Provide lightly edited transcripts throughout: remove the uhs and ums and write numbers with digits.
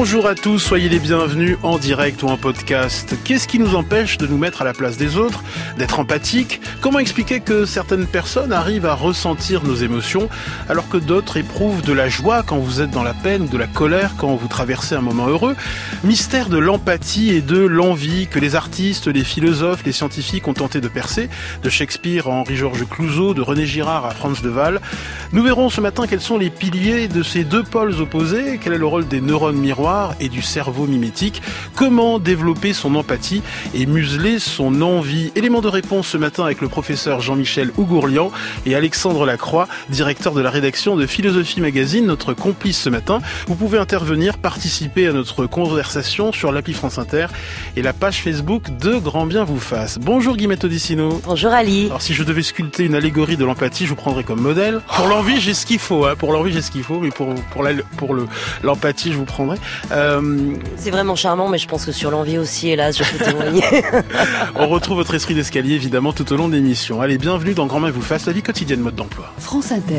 Bonjour à tous, soyez les bienvenus en direct ou en podcast. Qu'est-ce qui nous empêche de nous mettre à la place des autres, d'être empathique? Comment expliquer que certaines personnes arrivent à ressentir nos émotions alors que d'autres éprouvent de la joie quand vous êtes dans la peine ou de la colère quand vous traversez un moment heureux? Mystère de l'empathie et de l'envie que les artistes, les philosophes, les scientifiques ont tenté de percer, de Shakespeare à Henri-Georges Clouzot, de René Girard à Franz de Waal. Nous verrons ce matin quels sont les piliers de ces deux pôles opposés, quel est le rôle des neurones miroirs et du cerveau mimétique, comment développer son empathie et museler son envie. Élément de réponse ce matin avec le professeur Jean-Michel Ougourlian et Alexandre Lacroix, directeur de la rédaction de Philosophie Magazine, notre complice ce matin. Vous pouvez intervenir, participer à notre conversation sur l'appli France Inter et la page Facebook de Grand Bien vous fasse. Bonjour Guillemette Odissino. Bonjour Ali. Alors si je devais sculpter une allégorie de l'empathie, je vous prendrais comme modèle. Pour l'envie, j'ai ce qu'il faut. Pour l'envie, j'ai ce qu'il faut, mais pour l'empathie, je vous prendrai. C'est vraiment charmant, mais je pense que sur l'envie aussi, hélas, je peux témoigner. On retrouve votre esprit d'escalier, évidemment, tout au long de l'émission. Allez, bienvenue dans Grand Bien vous fasse, la vie quotidienne mode d'emploi. France Inter.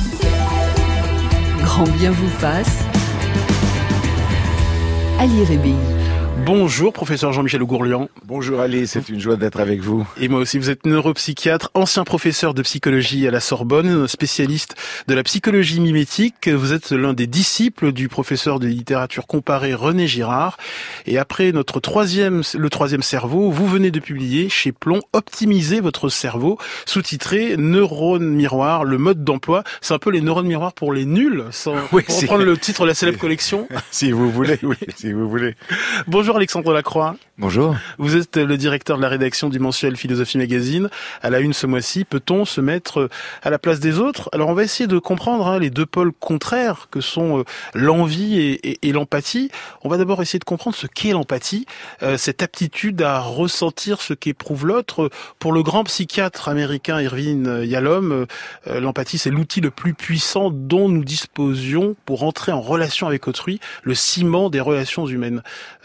Grand Bien vous fasse. Ali Rébi. Bonjour, professeur Jean-Michel Ougourlian. Bonjour Ali, c'est une joie d'être avec vous. Et moi aussi, vous êtes neuropsychiatre, ancien professeur de psychologie à la Sorbonne, spécialiste de la psychologie mimétique. Vous êtes l'un des disciples du professeur de littérature comparée René Girard. Et après le troisième cerveau, vous venez de publier chez Plomb Optimiser votre cerveau, sous-titré Neurones miroirs, le mode d'emploi. C'est un peu les neurones miroirs pour les nuls, pour reprendre le titre de la célèbre collection. Si vous voulez, oui, si vous voulez. Bonjour Alexandre Lacroix. Bonjour. Vous êtes le directeur de la rédaction du mensuel Philosophie Magazine. À la une ce mois-ci, peut-on se mettre à la place des autres? Alors on va essayer de comprendre les deux pôles contraires que sont l'envie et l'empathie. On va d'abord essayer de comprendre ce qu'est l'empathie, cette aptitude à ressentir ce qu'éprouve l'autre. Pour le grand psychiatre américain Irvin Yalom, l'empathie c'est l'outil le plus puissant dont nous disposions pour entrer en relation avec autrui, le ciment des relations humaines.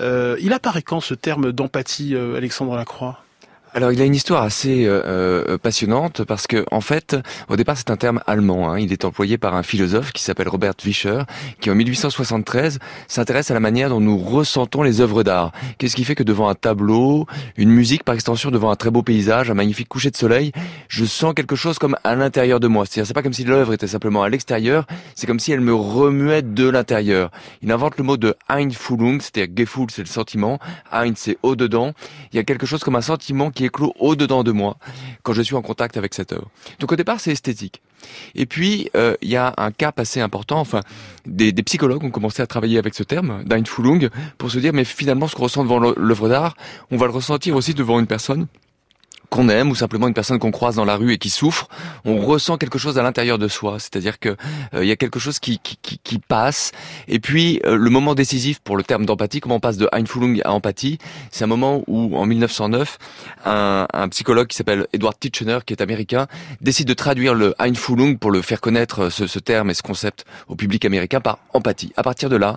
Il apparaît quand ce terme d'empathie, Alexandre Lacroix? Alors, il a une histoire assez passionnante parce que, en fait, au départ, c'est un terme allemand. Il est employé par un philosophe qui s'appelle Robert Vischer, qui en 1873 s'intéresse à la manière dont nous ressentons les œuvres d'art. Qu'est-ce qui fait que devant un tableau, une musique, par extension, devant un très beau paysage, un magnifique coucher de soleil, je sens quelque chose comme à l'intérieur de moi. C'est-à-dire, c'est pas comme si l'œuvre était simplement à l'extérieur, c'est comme si elle me remuait de l'intérieur. Il invente le mot de Einfühlung, c'est-à-dire Gefühl, c'est le sentiment, Ein, c'est au-dedans. Il y a quelque chose comme un sentiment qui est clos au-dedans de moi quand je suis en contact avec cette œuvre. Donc au départ, c'est esthétique. Et puis, il y a un cap assez important, enfin, des psychologues ont commencé à travailler avec ce terme, d'Einfühlung, pour se dire, mais finalement, ce qu'on ressent devant l'œuvre d'art, on va le ressentir aussi devant une personne qu'on aime ou simplement une personne qu'on croise dans la rue et qui souffre, on ressent quelque chose à l'intérieur de soi, c'est-à-dire que il y a quelque chose qui passe. Et puis le moment décisif pour le terme d'empathie, comment on passe de Einfühlung à empathie, c'est un moment où en 1909, un psychologue qui s'appelle Edward Titchener, qui est américain, décide de traduire le Einfühlung pour le faire connaître ce terme et ce concept au public américain par empathie. À partir de là,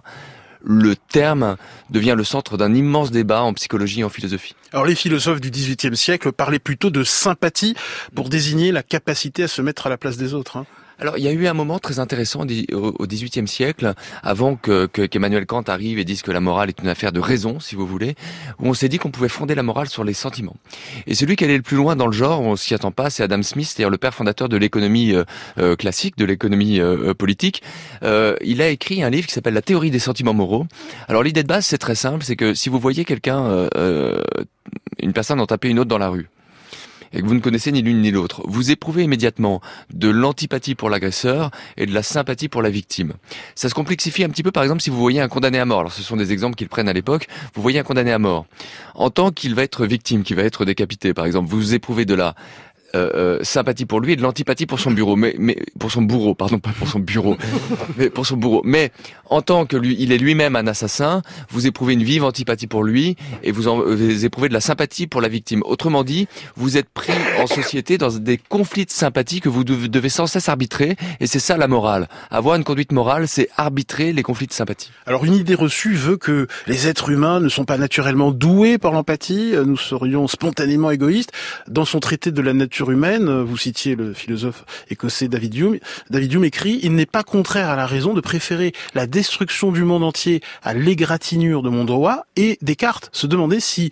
le terme devient le centre d'un immense débat en psychologie et en philosophie. Alors les philosophes du XVIIIe siècle parlaient plutôt de sympathie pour désigner la capacité à se mettre à la place des autres. Alors, il y a eu un moment très intéressant au XVIIIe siècle, avant qu'Emmanuel Kant arrive et dise que la morale est une affaire de raison, si vous voulez, où on s'est dit qu'on pouvait fonder la morale sur les sentiments. Et celui qui allait le plus loin dans le genre, on s'y attend pas, c'est Adam Smith, c'est-à-dire le père fondateur de l'économie classique, de l'économie politique. Il a écrit un livre qui s'appelle La théorie des sentiments moraux. Alors, l'idée de base, c'est très simple, c'est que si vous voyez quelqu'un, une personne en taper une autre dans la rue, et que vous ne connaissez ni l'une ni l'autre, vous éprouvez immédiatement de l'antipathie pour l'agresseur et de la sympathie pour la victime. Ça se complexifie un petit peu, par exemple, si vous voyez un condamné à mort. Alors, ce sont des exemples qu'ils prennent à l'époque. Vous voyez un condamné à mort. En tant qu'il va être victime, qu'il va être décapité, par exemple, vous éprouvez de la sympathie pour lui et de l'antipathie pour son bureau, mais pour son bourreau, pardon, pas pour son bureau, mais pour son bourreau. Mais en tant que lui, il est lui-même un assassin, vous éprouvez une vive antipathie pour lui et vous éprouvez de la sympathie pour la victime. Autrement dit, vous êtes pris en société dans des conflits de sympathie que vous devez sans cesse arbitrer, et c'est ça la morale. Avoir une conduite morale, c'est arbitrer les conflits de sympathie. Alors une idée reçue veut que les êtres humains ne sont pas naturellement doués par l'empathie, nous serions spontanément égoïstes. Dans son traité de la nature nature humaine, vous citiez le philosophe écossais David Hume. David Hume écrit: il n'est pas contraire à la raison de préférer la destruction du monde entier à l'égratignure de mon doigt. Et Descartes se demandait si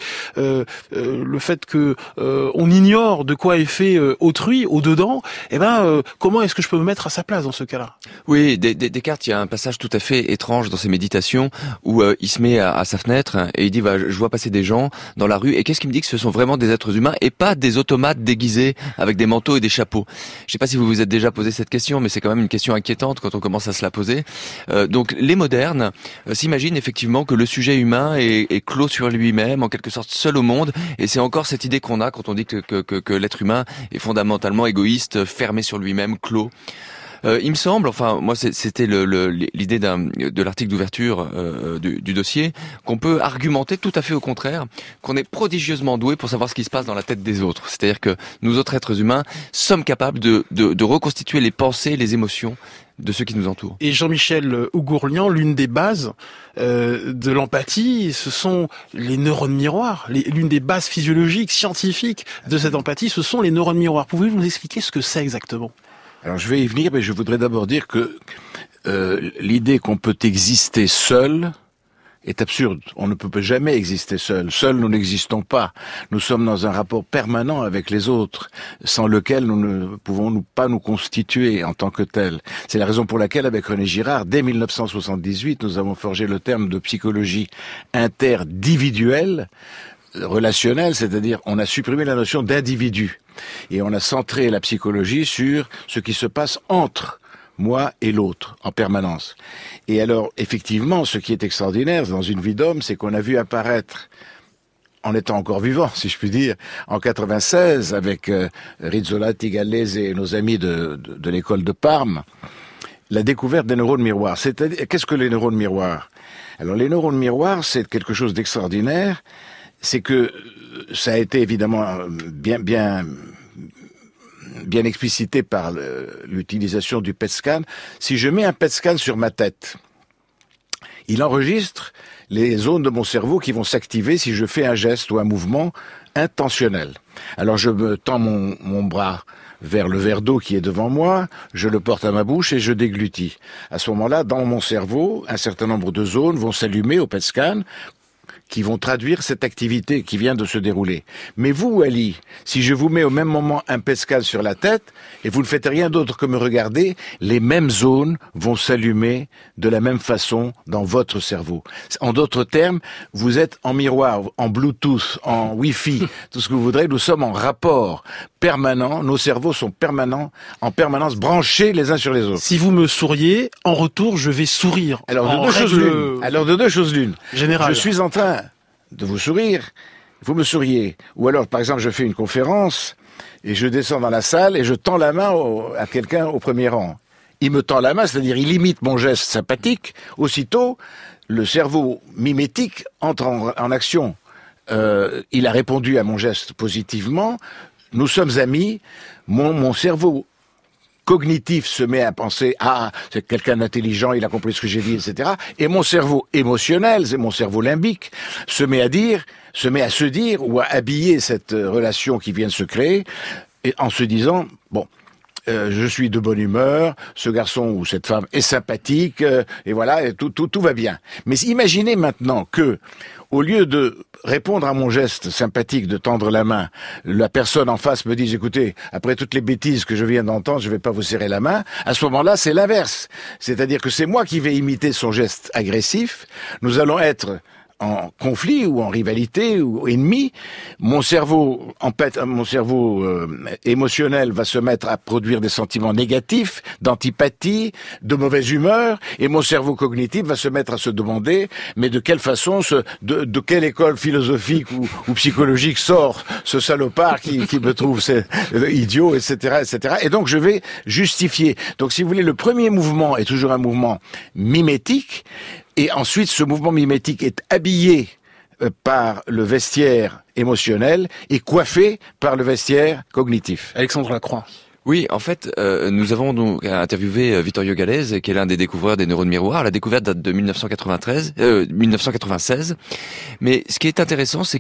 le fait que on ignore de quoi est fait autrui au dedans, comment est-ce que je peux me mettre à sa place dans ce cas-là? Oui, Descartes, il y a un passage tout à fait étrange dans ses méditations où il se met à sa fenêtre et il dit je vois passer des gens dans la rue et qu'est-ce qui me dit que ce sont vraiment des êtres humains et pas des automates déguisés avec des manteaux et des chapeaux. Je sais pas si vous vous êtes déjà posé cette question, mais c'est quand même une question inquiétante quand on commence à se la poser. Donc les modernes s'imaginent effectivement que le sujet humain est clos sur lui-même, en quelque sorte seul au monde, et c'est encore cette idée qu'on a quand on dit que l'être humain est fondamentalement égoïste, fermé sur lui-même, clos. Il me semble, enfin moi c'était l'idée de l'article d'ouverture du dossier, qu'on peut argumenter tout à fait au contraire, qu'on est prodigieusement doué pour savoir ce qui se passe dans la tête des autres. C'est-à-dire que nous autres êtres humains sommes capables de reconstituer les pensées, les émotions de ceux qui nous entourent. Et Jean-Michel Ougourlian, l'une des bases de l'empathie, ce sont les neurones miroirs. L'une des bases physiologiques, scientifiques de cette empathie, ce sont les neurones miroirs. Pouvez-vous nous expliquer ce que c'est exactement ? Alors je vais y venir, mais je voudrais d'abord dire que l'idée qu'on peut exister seul est absurde. On ne peut jamais exister seul. Seul, nous n'existons pas. Nous sommes dans un rapport permanent avec les autres, sans lequel nous ne pouvons pas nous constituer en tant que tels. C'est la raison pour laquelle, avec René Girard, dès 1978, nous avons forgé le terme de psychologie interdividuelle, relationnelle, c'est-à-dire on a supprimé la notion d'individu. Et on a centré la psychologie sur ce qui se passe entre moi et l'autre, en permanence. Et alors, effectivement, ce qui est extraordinaire dans une vie d'homme, c'est qu'on a vu apparaître, en étant encore vivant, si je puis dire, en 96, avec Rizzolatti, Gallese et nos amis de l'école de Parme, la découverte des neurones miroirs. C'est-à-dire, qu'est-ce que les neurones miroirs? Alors, les neurones miroirs, c'est quelque chose d'extraordinaire. C'est que ça a été évidemment bien explicité par l'utilisation du PET scan. Si je mets un PET scan sur ma tête, il enregistre les zones de mon cerveau qui vont s'activer si je fais un geste ou un mouvement intentionnel. Alors je me tends mon bras vers le verre d'eau qui est devant moi, je le porte à ma bouche et je déglutis. À ce moment-là, dans mon cerveau, un certain nombre de zones vont s'allumer au PET scan qui vont traduire cette activité qui vient de se dérouler. Mais vous, Ali, si je vous mets au même moment un PET scan sur la tête, et vous ne faites rien d'autre que me regarder, les mêmes zones vont s'allumer de la même façon dans votre cerveau. En d'autres termes, vous êtes en miroir, en Bluetooth, en Wi-Fi, tout ce que vous voudrez, nous sommes en rapport permanent, nos cerveaux sont en permanence branchés les uns sur les autres. Si vous me souriez, en retour, je vais sourire. Alors de deux choses l'une. Général. Je suis en train de vous sourire, vous me souriez. Ou alors, par exemple, je fais une conférence et je descends dans la salle et je tends la main à quelqu'un au premier rang. Il me tend la main, c'est-à-dire il imite mon geste sympathique. Aussitôt, le cerveau mimétique entre en action. Il a répondu à mon geste positivement. Nous sommes amis. Mon cerveau cognitif se met à penser c'est quelqu'un d'intelligent, il a compris ce que j'ai dit, etc. Et mon cerveau émotionnel, c'est mon cerveau limbique, se met à se dire ou à habiller cette relation qui vient de se créer, et en se disant je suis de bonne humeur, ce garçon ou cette femme est sympathique, et voilà, et tout va bien. Mais imaginez maintenant que, au lieu de répondre à mon geste sympathique de tendre la main, la personne en face me dise, écoutez, après toutes les bêtises que je viens d'entendre, je vais pas vous serrer la main. À ce moment-là, c'est l'inverse. C'est-à-dire que c'est moi qui vais imiter son geste agressif. Nous allons être en conflit ou en rivalité ou ennemi, mon cerveau émotionnel va se mettre à produire des sentiments négatifs, d'antipathie, de mauvaise humeur, et mon cerveau cognitif va se mettre à se demander, mais de quelle façon, de quelle école philosophique ou psychologique sort ce salopard qui me trouve idiot, etc., etc. Et donc je vais justifier. Donc si vous voulez, le premier mouvement est toujours un mouvement mimétique. Et ensuite, ce mouvement mimétique est habillé par le vestiaire émotionnel et coiffé par le vestiaire cognitif. Alexandre Lacroix. Oui, en fait, nous avons donc interviewé Vittorio Gallese, qui est l'un des découvreurs des neurones miroirs. La découverte date de 1996. Mais ce qui est intéressant, c'est que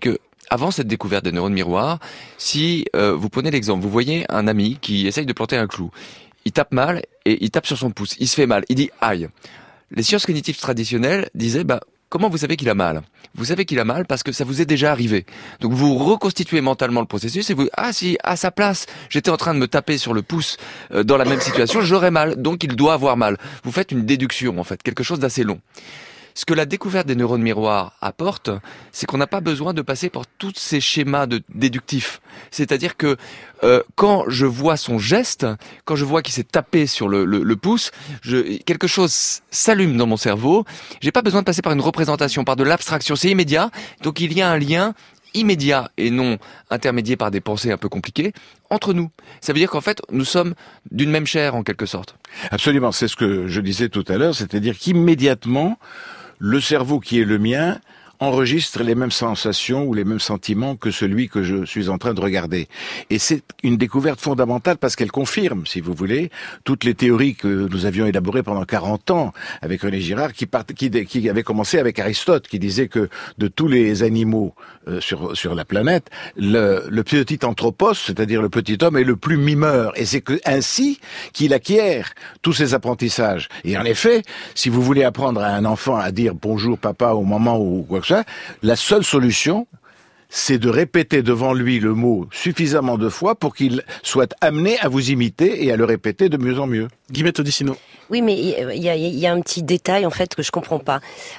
avant cette découverte des neurones miroirs, si vous prenez l'exemple, vous voyez un ami qui essaye de planter un clou. Il tape mal et il tape sur son pouce. Il se fait mal. Il dit aïe. Les sciences cognitives traditionnelles disaient comment vous savez qu'il a mal? Vous savez qu'il a mal parce que ça vous est déjà arrivé. Donc vous reconstituez mentalement le processus et vous si à sa place j'étais en train de me taper sur le pouce dans la même situation, j'aurais mal. Donc il doit avoir mal. Vous faites une déduction en fait, quelque chose d'assez long. Ce que la découverte des neurones miroirs apporte, c'est qu'on n'a pas besoin de passer par tous ces schémas déductifs. C'est-à-dire que quand je vois son geste, quand je vois qu'il s'est tapé sur le pouce, quelque chose s'allume dans mon cerveau. J'ai pas besoin de passer par une représentation, par de l'abstraction. C'est immédiat. Donc il y a un lien immédiat et non intermédié par des pensées un peu compliquées entre nous. Ça veut dire qu'en fait, nous sommes d'une même chair en quelque sorte. Absolument, c'est ce que je disais tout à l'heure, c'est-à-dire qu'immédiatement, le cerveau qui est le mien enregistre les mêmes sensations ou les mêmes sentiments que celui que je suis en train de regarder. Et c'est une découverte fondamentale parce qu'elle confirme, si vous voulez, toutes les théories que nous avions élaborées pendant 40 ans avec René Girard, qui avait commencé avec Aristote, qui disait que de tous les animaux sur la planète, le petit anthropos, c'est-à-dire le petit homme, est le plus mimeur. Et c'est ainsi qu'il acquiert tous ses apprentissages. Et en effet, si vous voulez apprendre à un enfant à dire bonjour papa au moment ou quoi que ce soit, la seule solution, c'est de répéter devant lui le mot suffisamment de fois pour qu'il soit amené à vous imiter et à le répéter de mieux en mieux. Guillemette Odissino. Oui, mais il y a un petit détail en fait que je comprends pas.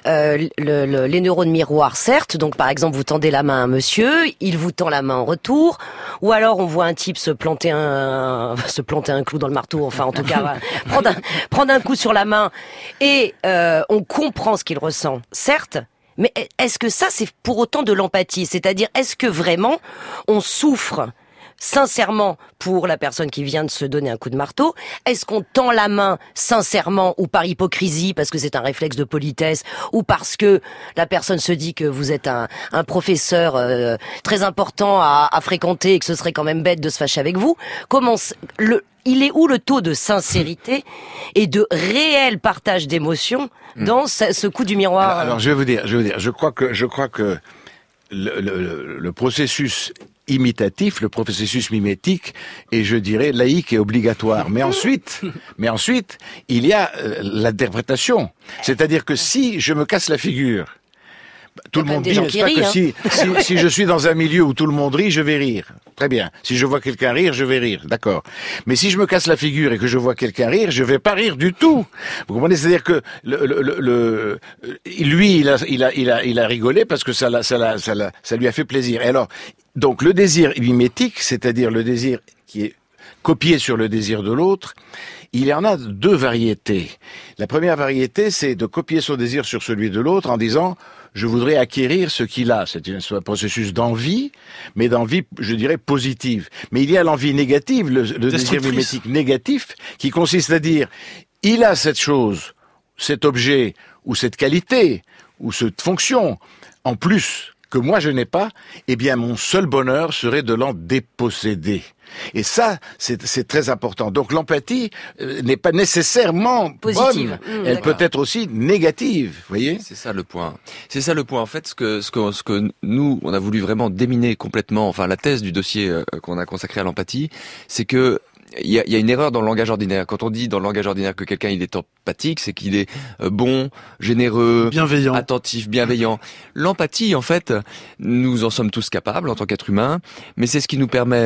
Les neurones miroirs, certes. Donc, par exemple, vous tendez la main à un monsieur, il vous tend la main en retour, ou alors on voit un type se planter un clou dans le marteau. Enfin, en tout cas, prendre un coup sur la main, et on comprend ce qu'il ressent, certes. Mais est-ce que ça, c'est pour autant de l'empathie? C'est-à-dire, est-ce que vraiment on souffre sincèrement pour la personne qui vient de se donner un coup de marteau? Est-ce qu'on tend la main sincèrement ou par hypocrisie parce que c'est un réflexe de politesse, ou parce que la personne se dit que vous êtes un professeur très important à fréquenter et que ce serait quand même bête de se fâcher avec vous? Il est où le taux de sincérité et de réel partage d'émotions dans ce coup du miroir? Alors je vais vous dire, je crois que le processus imitatif, le processus mimétique est, je dirais, laïque et obligatoire. Mais ensuite, il y a l'interprétation. C'est-à-dire que si je me casse la figure, tout le monde dit, n'est-ce pas, que si je suis dans un milieu où tout le monde rit, je vais rire. Très bien. Si je vois quelqu'un rire, je vais rire. D'accord. Mais si je me casse la figure et que je vois quelqu'un rire, je vais pas rire du tout. Vous comprenez? C'est-à-dire que lui, il a rigolé parce que ça lui a fait plaisir. Et alors, donc, le désir mimétique, c'est-à-dire le désir qui est copié sur le désir de l'autre, il y en a deux variétés. La première variété, c'est de copier son désir sur celui de l'autre en disant « je voudrais acquérir ce qu'il a ». C'est un processus d'envie, mais d'envie, je dirais, positive. Mais il y a l'envie négative, le désir mimétique négatif, qui consiste à dire « il a cette chose, cet objet, ou cette qualité, ou cette fonction, en plus que moi je n'ai pas, eh bien mon seul bonheur serait de l'en déposséder ». Et ça, c'est très important. Donc l'empathie n'est pas nécessairement positive. Elle peut être aussi négative, vous voyez ? C'est ça le point. C'est ça le point. En fait, ce que nous, on a voulu vraiment déminer complètement, enfin la thèse du dossier qu'on a consacré à l'empathie, c'est que il y a une erreur dans le langage ordinaire. Quand on dit dans le langage ordinaire que quelqu'un il est empathique, c'est qu'il est bon, généreux, bienveillant, attentif, bienveillant. L'empathie, en fait, nous en sommes tous capables en tant qu'être humain, mais c'est ce qui nous permet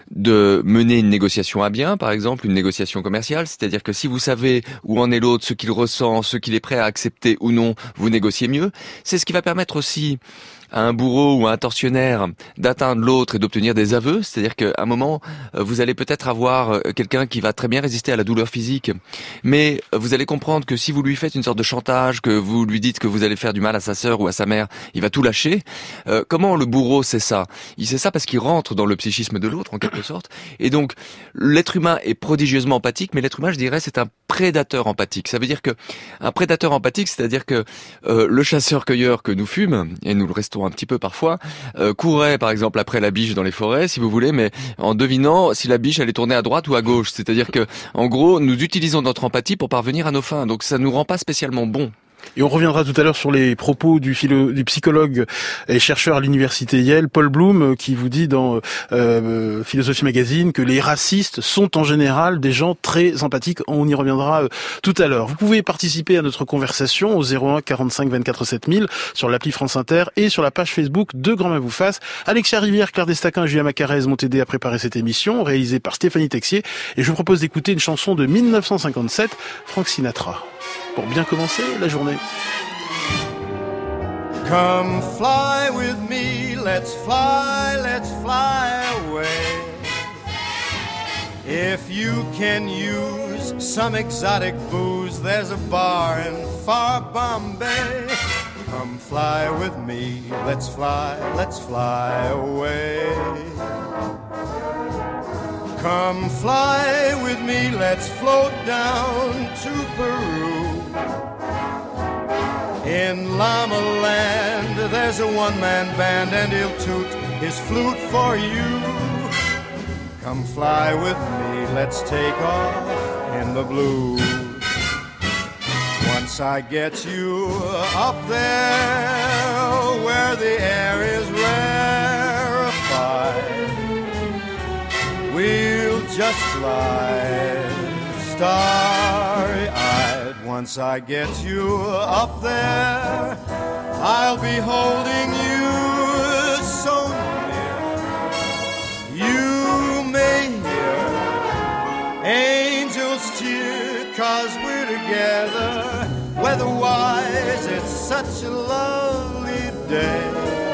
de mener une négociation à bien, par exemple une négociation commerciale, c'est-à-dire que si vous savez où en est l'autre, ce qu'il ressent, ce qu'il est prêt à accepter ou non, vous négociez mieux. C'est ce qui va permettre aussi à un bourreau ou à un tortionnaire d'atteindre l'autre et d'obtenir des aveux, c'est-à-dire qu'à un moment, vous allez peut-être avoir quelqu'un qui va très bien résister à la douleur physique, mais vous allez comprendre que si vous lui faites une sorte de chantage, que vous lui dites que vous allez faire du mal à sa sœur ou à sa mère, il va tout lâcher. Comment le bourreau sait ça? Il sait ça parce qu'il rentre dans le psychisme de l'autre, en quelque sorte. Et donc, l'être humain est prodigieusement empathique, mais l'être humain, je dirais, c'est un prédateur empathique. Ça veut dire que un prédateur empathique, c'est-à-dire que le chasseur-cueilleur que nous fûmes, et nous le restons un petit peu parfois, courait par exemple après la biche dans les forêts, si vous voulez, mais en devinant si la biche allait tourner à droite ou à gauche. C'est-à-dire que, en gros, nous utilisons notre empathie pour parvenir à nos fins. Donc ça nous rend pas spécialement bons. Et on reviendra tout à l'heure sur les propos du psychologue et chercheur à l'université Yale, Paul Bloom, qui vous dit dans Philosophie Magazine que les racistes sont en général des gens très empathiques. On y reviendra tout à l'heure. Vous pouvez participer à notre conversation au 01 45 24 7000 sur l'appli France Inter et sur la page Facebook de Grand Main vous fasse. Alexia Rivière, Claire Destaquin, Julien Macarez m'ont aidé à préparer cette émission, réalisée par Stéphanie Texier. Et je vous propose d'écouter une chanson de 1957, Frank Sinatra, pour bien commencer la journée. Come fly with me, let's fly away. If you can use some exotic booze, there's a bar in far Bombay. Come fly with me, let's fly away. Come fly with me, let's float down to Peru. In Llama Land, there's a one-man band and he'll toot his flute for you. Come fly with me, let's take off in the blue. Once I get you up there where the air is rarefied, we'll just fly starry-eyed. Once I get you up there, I'll be holding you so near. You may hear angels cheer, 'cause we're together. Weather-wise, it's such a lovely day.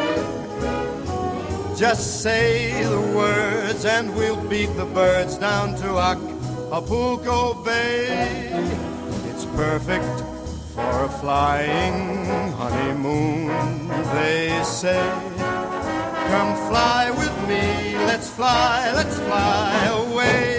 Just say the words and we'll beat the birds down to Acapulco Bay. It's perfect for a flying honeymoon, they say. Come fly with me, let's fly away.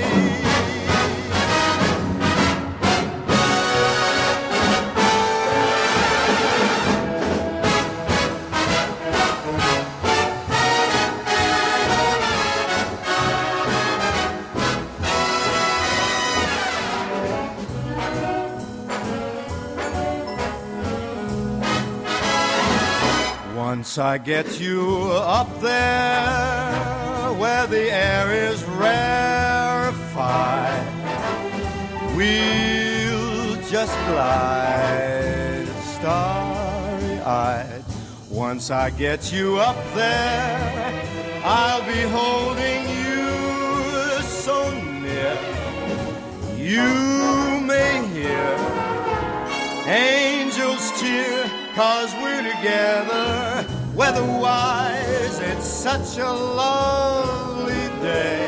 Once I get you up there where the air is rarefied, we'll just glide starry-eyed. Once I get you up there, I'll be holding you so near. You may hear angels cheer, 'cause we're together. Weather-wise, it's such a lovely day.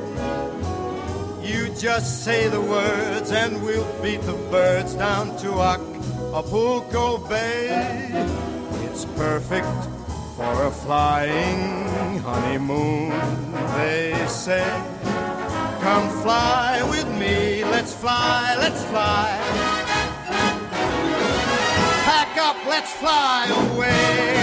You just say the words and we'll beat the birds down to Acapulco Bay. It's perfect for a flying honeymoon, they say. Come fly with me, let's fly. Pack up, let's fly away.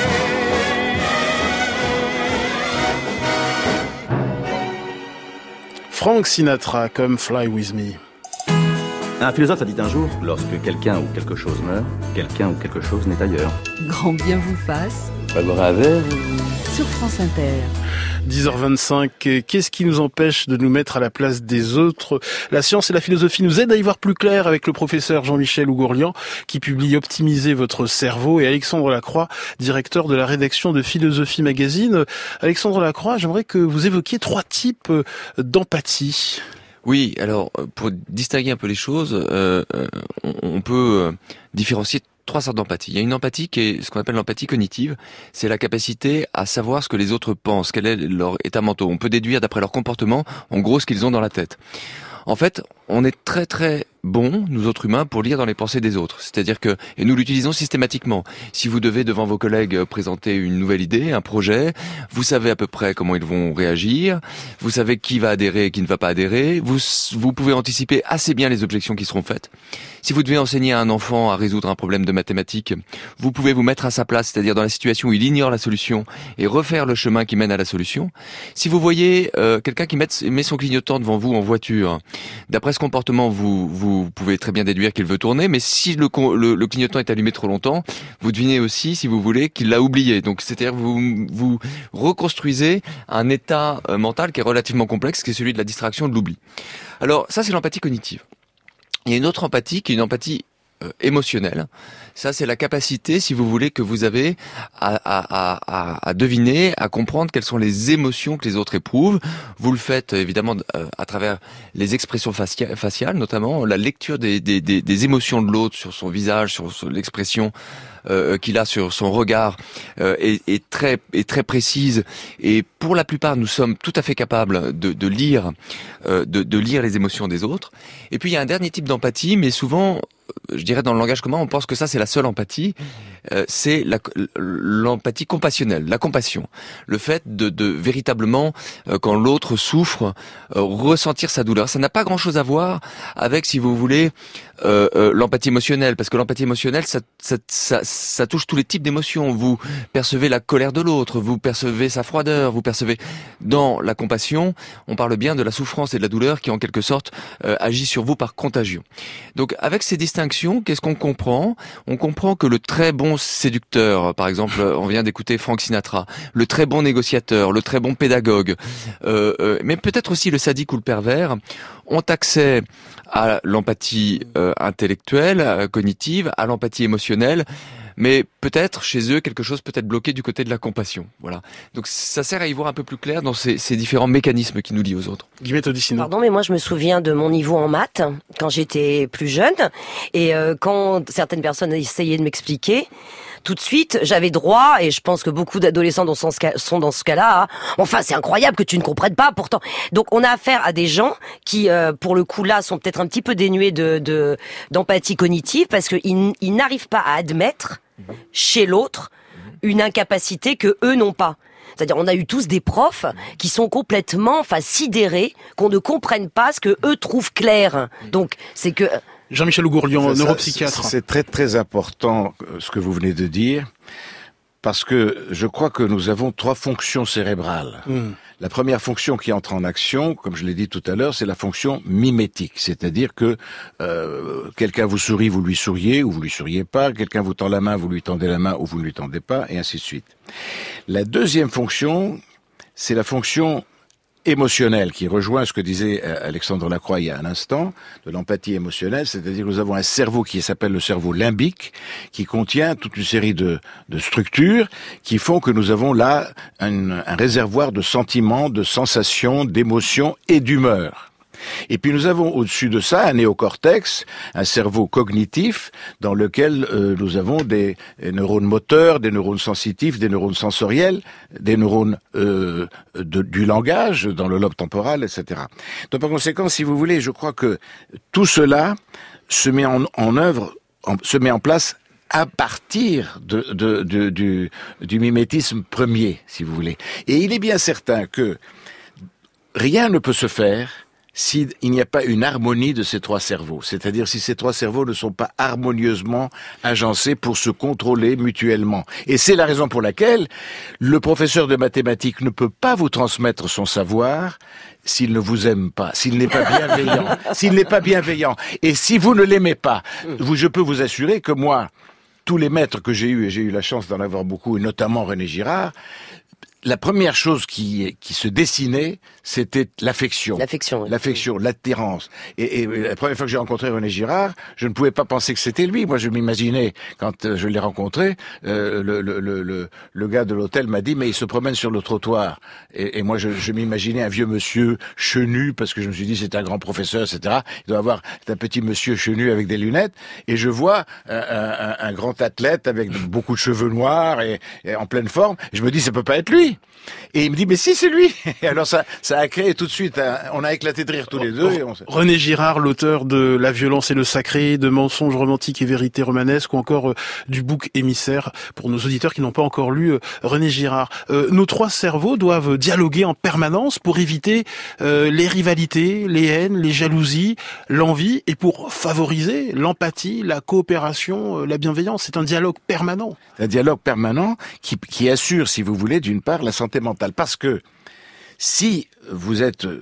Frank Sinatra, Come Fly With Me. Un philosophe a dit un jour, lorsque quelqu'un ou quelque chose meurt, quelqu'un ou quelque chose n'est ailleurs. Grand bien vous fasse. Pas boire un verre Sur France Inter. 10h25, qu'est-ce qui nous empêche de nous mettre à la place des autres? La science et la philosophie nous aident à y voir plus clair avec le professeur Jean-Michel Ougourlian qui publie Optimiser votre cerveau, et Alexandre Lacroix, directeur de la rédaction de Philosophie Magazine. Alexandre Lacroix, j'aimerais que vous évoquiez 3 types d'empathie. Oui, alors pour distinguer un peu les choses, on peut différencier 3 sortes d'empathie. Il y a une empathie qui est ce qu'on appelle l'empathie cognitive. C'est la capacité à savoir ce que les autres pensent, quel est leur état mental. On peut déduire d'après leur comportement, en gros, ce qu'ils ont dans la tête. En fait, on est très très bons, nous autres humains, pour lire dans les pensées des autres. C'est-à-dire que, et nous l'utilisons systématiquement. Si vous devez devant vos collègues présenter une nouvelle idée, un projet, vous savez à peu près comment ils vont réagir, vous savez qui va adhérer et qui ne va pas adhérer, vous pouvez anticiper assez bien les objections qui seront faites. Si vous devez enseigner à un enfant à résoudre un problème de mathématiques, vous pouvez vous mettre à sa place, c'est-à-dire dans la situation où il ignore la solution, et refaire le chemin qui mène à la solution. Si vous voyez quelqu'un qui met son clignotant devant vous en voiture, D'après ce comportement, vous pouvez très bien déduire qu'il veut tourner, mais si le clignotant est allumé trop longtemps, vous devinez aussi, si vous voulez, qu'il l'a oublié. Donc, c'est-à-dire vous reconstruisez un état mental qui est relativement complexe, qui est celui de la distraction, de l'oubli. Alors, ça, c'est l'empathie cognitive. Il y a une autre empathie qui est une empathie émotionnelle. Ça, c'est la capacité, si vous voulez, que vous avez à deviner, à comprendre quelles sont les émotions que les autres éprouvent. Vous le faites, évidemment, à travers les expressions faciales, notamment la lecture des émotions de l'autre sur son visage, sur l'expression qu'il a sur son regard est très précise. Et pour la plupart, nous sommes tout à fait capables de lire les émotions des autres. Et puis, il y a un dernier type d'empathie, mais souvent, je dirais dans le langage commun, on pense que ça c'est la seule empathie, c'est l'empathie compassionnelle, la compassion, le fait de véritablement quand l'autre souffre, ressentir sa douleur. Ça n'a pas grand-chose à voir avec, si vous voulez, l'empathie émotionnelle, parce que l'empathie émotionnelle, ça touche tous les types d'émotions. Vous percevez la colère de l'autre, vous percevez sa froideur, vous percevez. Dans la compassion, on parle bien de la souffrance et de la douleur qui en quelque sorte agit sur vous par contagion. Donc avec ces distinctions, qu'est-ce qu'on comprend ? On comprend que le très bon séducteur, par exemple, on vient d'écouter Frank Sinatra, le très bon négociateur, le très bon pédagogue, mais peut-être aussi le sadique ou le pervers, ont accès à l'empathie intellectuelle, cognitive, à l'empathie émotionnelle, mais peut-être chez eux quelque chose peut-être bloqué du côté de la compassion. Voilà. Donc ça sert à y voir un peu plus clair dans ces différents mécanismes qui nous lient aux autres. Guillemette Odissino. Pardon, mais moi je me souviens de mon niveau en maths quand j'étais plus jeune et quand certaines personnes essayaient de m'expliquer, tout de suite, j'avais droit, et je pense que beaucoup d'adolescents sont dans ce cas-là, hein, enfin c'est incroyable que tu ne comprennes pas pourtant. Donc on a affaire à des gens qui, pour le coup là, sont peut-être un petit peu dénués d'empathie cognitive parce qu'ils n'arrivent pas à admettre chez l'autre une incapacité que eux n'ont pas. C'est-à-dire, on a eu tous des profs qui sont complètement, sidérés, qu'on ne comprenne pas ce que eux trouvent clair. Donc, c'est que... Jean-Michel Ougourlian, neuropsychiatre. C'est très très important ce que vous venez de dire, parce que je crois que nous avons 3 fonctions cérébrales. La première fonction qui entre en action, comme je l'ai dit tout à l'heure, c'est la fonction mimétique, c'est-à-dire que quelqu'un vous sourit, vous lui souriez ou vous lui souriez pas, quelqu'un vous tend la main, vous lui tendez la main ou vous ne lui tendez pas, et ainsi de suite. La deuxième fonction, c'est la fonction émotionnelle, qui rejoint ce que disait Alexandre Lacroix il y a un instant, de l'empathie émotionnelle, c'est-à-dire que nous avons un cerveau qui s'appelle le cerveau limbique, qui contient toute une série de structures qui font que nous avons là un réservoir de sentiments, de sensations, d'émotions et d'humeur. Et puis nous avons au-dessus de ça un néocortex, un cerveau cognitif dans lequel nous avons des neurones moteurs, des neurones sensitifs, des neurones sensoriels, des neurones du langage dans le lobe temporal, etc. Donc par conséquent, si vous voulez, je crois que tout cela se met se met en place à partir du mimétisme premier, si vous voulez. Et il est bien certain que rien ne peut se faire s'il n'y a pas une harmonie de ces 3 cerveaux, c'est-à-dire si ces 3 cerveaux ne sont pas harmonieusement agencés pour se contrôler mutuellement. Et c'est la raison pour laquelle le professeur de mathématiques ne peut pas vous transmettre son savoir s'il ne vous aime pas, s'il n'est pas bienveillant, Et si vous ne l'aimez pas, je peux vous assurer que moi, tous les maîtres que j'ai eus, et j'ai eu la chance d'en avoir beaucoup, et notamment René Girard, la première chose qui se dessinait, c'était l'affection. L'affection, l'attirance. Et la première fois que j'ai rencontré René Girard, je ne pouvais pas penser que c'était lui. Moi, je m'imaginais, quand je l'ai rencontré, le gars de l'hôtel m'a dit, mais il se promène sur le trottoir. Et moi, je m'imaginais un vieux monsieur chenu, parce que je me suis dit, c'est un grand professeur, etc. Il doit avoir un petit monsieur chenu avec des lunettes. Et je vois un grand athlète avec beaucoup de cheveux noirs et en pleine forme. Et je me dis, ça peut pas être lui. Et il me dit, mais si, c'est lui. Et alors ça a créé tout de suite, on a éclaté de rire tous les deux. René Girard, l'auteur de La violence et le sacré, de Mensonges romantiques et vérités romanesques, ou encore du bouc émissaire, pour nos auditeurs qui n'ont pas encore lu René Girard. Nos 3 cerveaux doivent dialoguer en permanence pour éviter les rivalités, les haines, les jalousies, l'envie, et pour favoriser l'empathie, la coopération, la bienveillance. C'est un dialogue permanent. Un dialogue permanent qui assure, si vous voulez, d'une part, la santé mentale. Parce que si vous êtes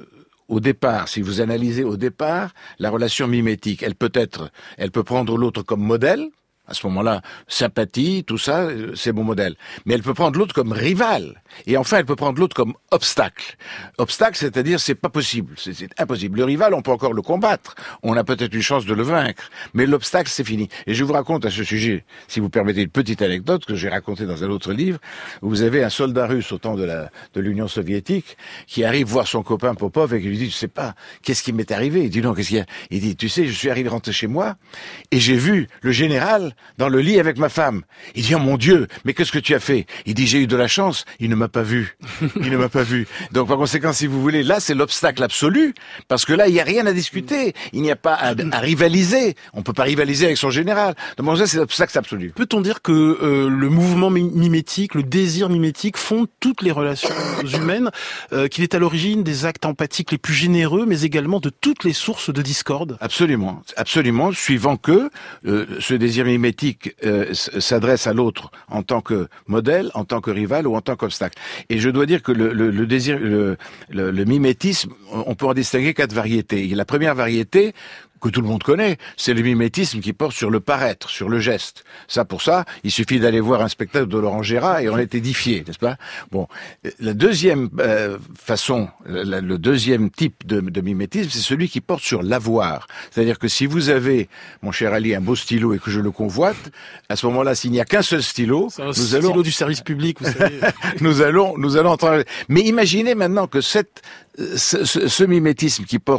au départ, si vous analysez au départ, la relation mimétique, elle peut prendre l'autre comme modèle. À ce moment-là, sympathie, tout ça, c'est mon modèle. Mais elle peut prendre l'autre comme rival. Et enfin, elle peut prendre l'autre comme obstacle. Obstacle, c'est-à-dire, c'est pas possible. C'est impossible. Le rival, on peut encore le combattre. On a peut-être une chance de le vaincre. Mais l'obstacle, c'est fini. Et je vous raconte à ce sujet, si vous permettez une petite anecdote que j'ai racontée dans un autre livre, où vous avez un soldat russe au temps de l'Union soviétique qui arrive voir son copain Popov et qui lui dit, tu sais pas, qu'est-ce qui m'est arrivé? Il dit, non, qu'est-ce qu'il y a? Il dit, tu sais, je suis arrivé rentrer chez moi et j'ai vu le général dans le lit avec ma femme. Il dit, oh mon Dieu, mais qu'est-ce que tu as fait? Il dit, j'ai eu de la chance, il ne m'a pas vu. Il ne m'a pas vu. Donc par conséquent, si vous voulez, là c'est l'obstacle absolu, parce que là il n'y a rien à discuter, il n'y a pas à rivaliser, on peut pas rivaliser avec son général. Donc ça c'est l'obstacle absolu. Peut-on dire que le mouvement mimétique, le désir mimétique fonde toutes les relations humaines, qu'il est à l'origine des actes empathiques les plus généreux, mais également de toutes les sources de discorde? Absolument, absolument, suivant que ce désir mimétique s'adresse à l'autre en tant que modèle, en tant que rival ou en tant qu'obstacle. Et je dois dire que le désir, le mimétisme, on peut en distinguer 4 variétés. Et la première variété, que tout le monde connaît, c'est le mimétisme qui porte sur le paraître, sur le geste. Pour ça, il suffit d'aller voir un spectacle de Laurent Gérard et on est édifié, n'est-ce pas? Bon, la deuxième façon, le deuxième type de mimétisme, c'est celui qui porte sur l'avoir. C'est-à-dire que si vous avez, mon cher Ali, un beau stylo et que je le convoite, à ce moment-là, s'il n'y a qu'un seul stylo, stylo du service public, vous savez. nous allons entendre. Mais imaginez maintenant que ce mimétisme qui porte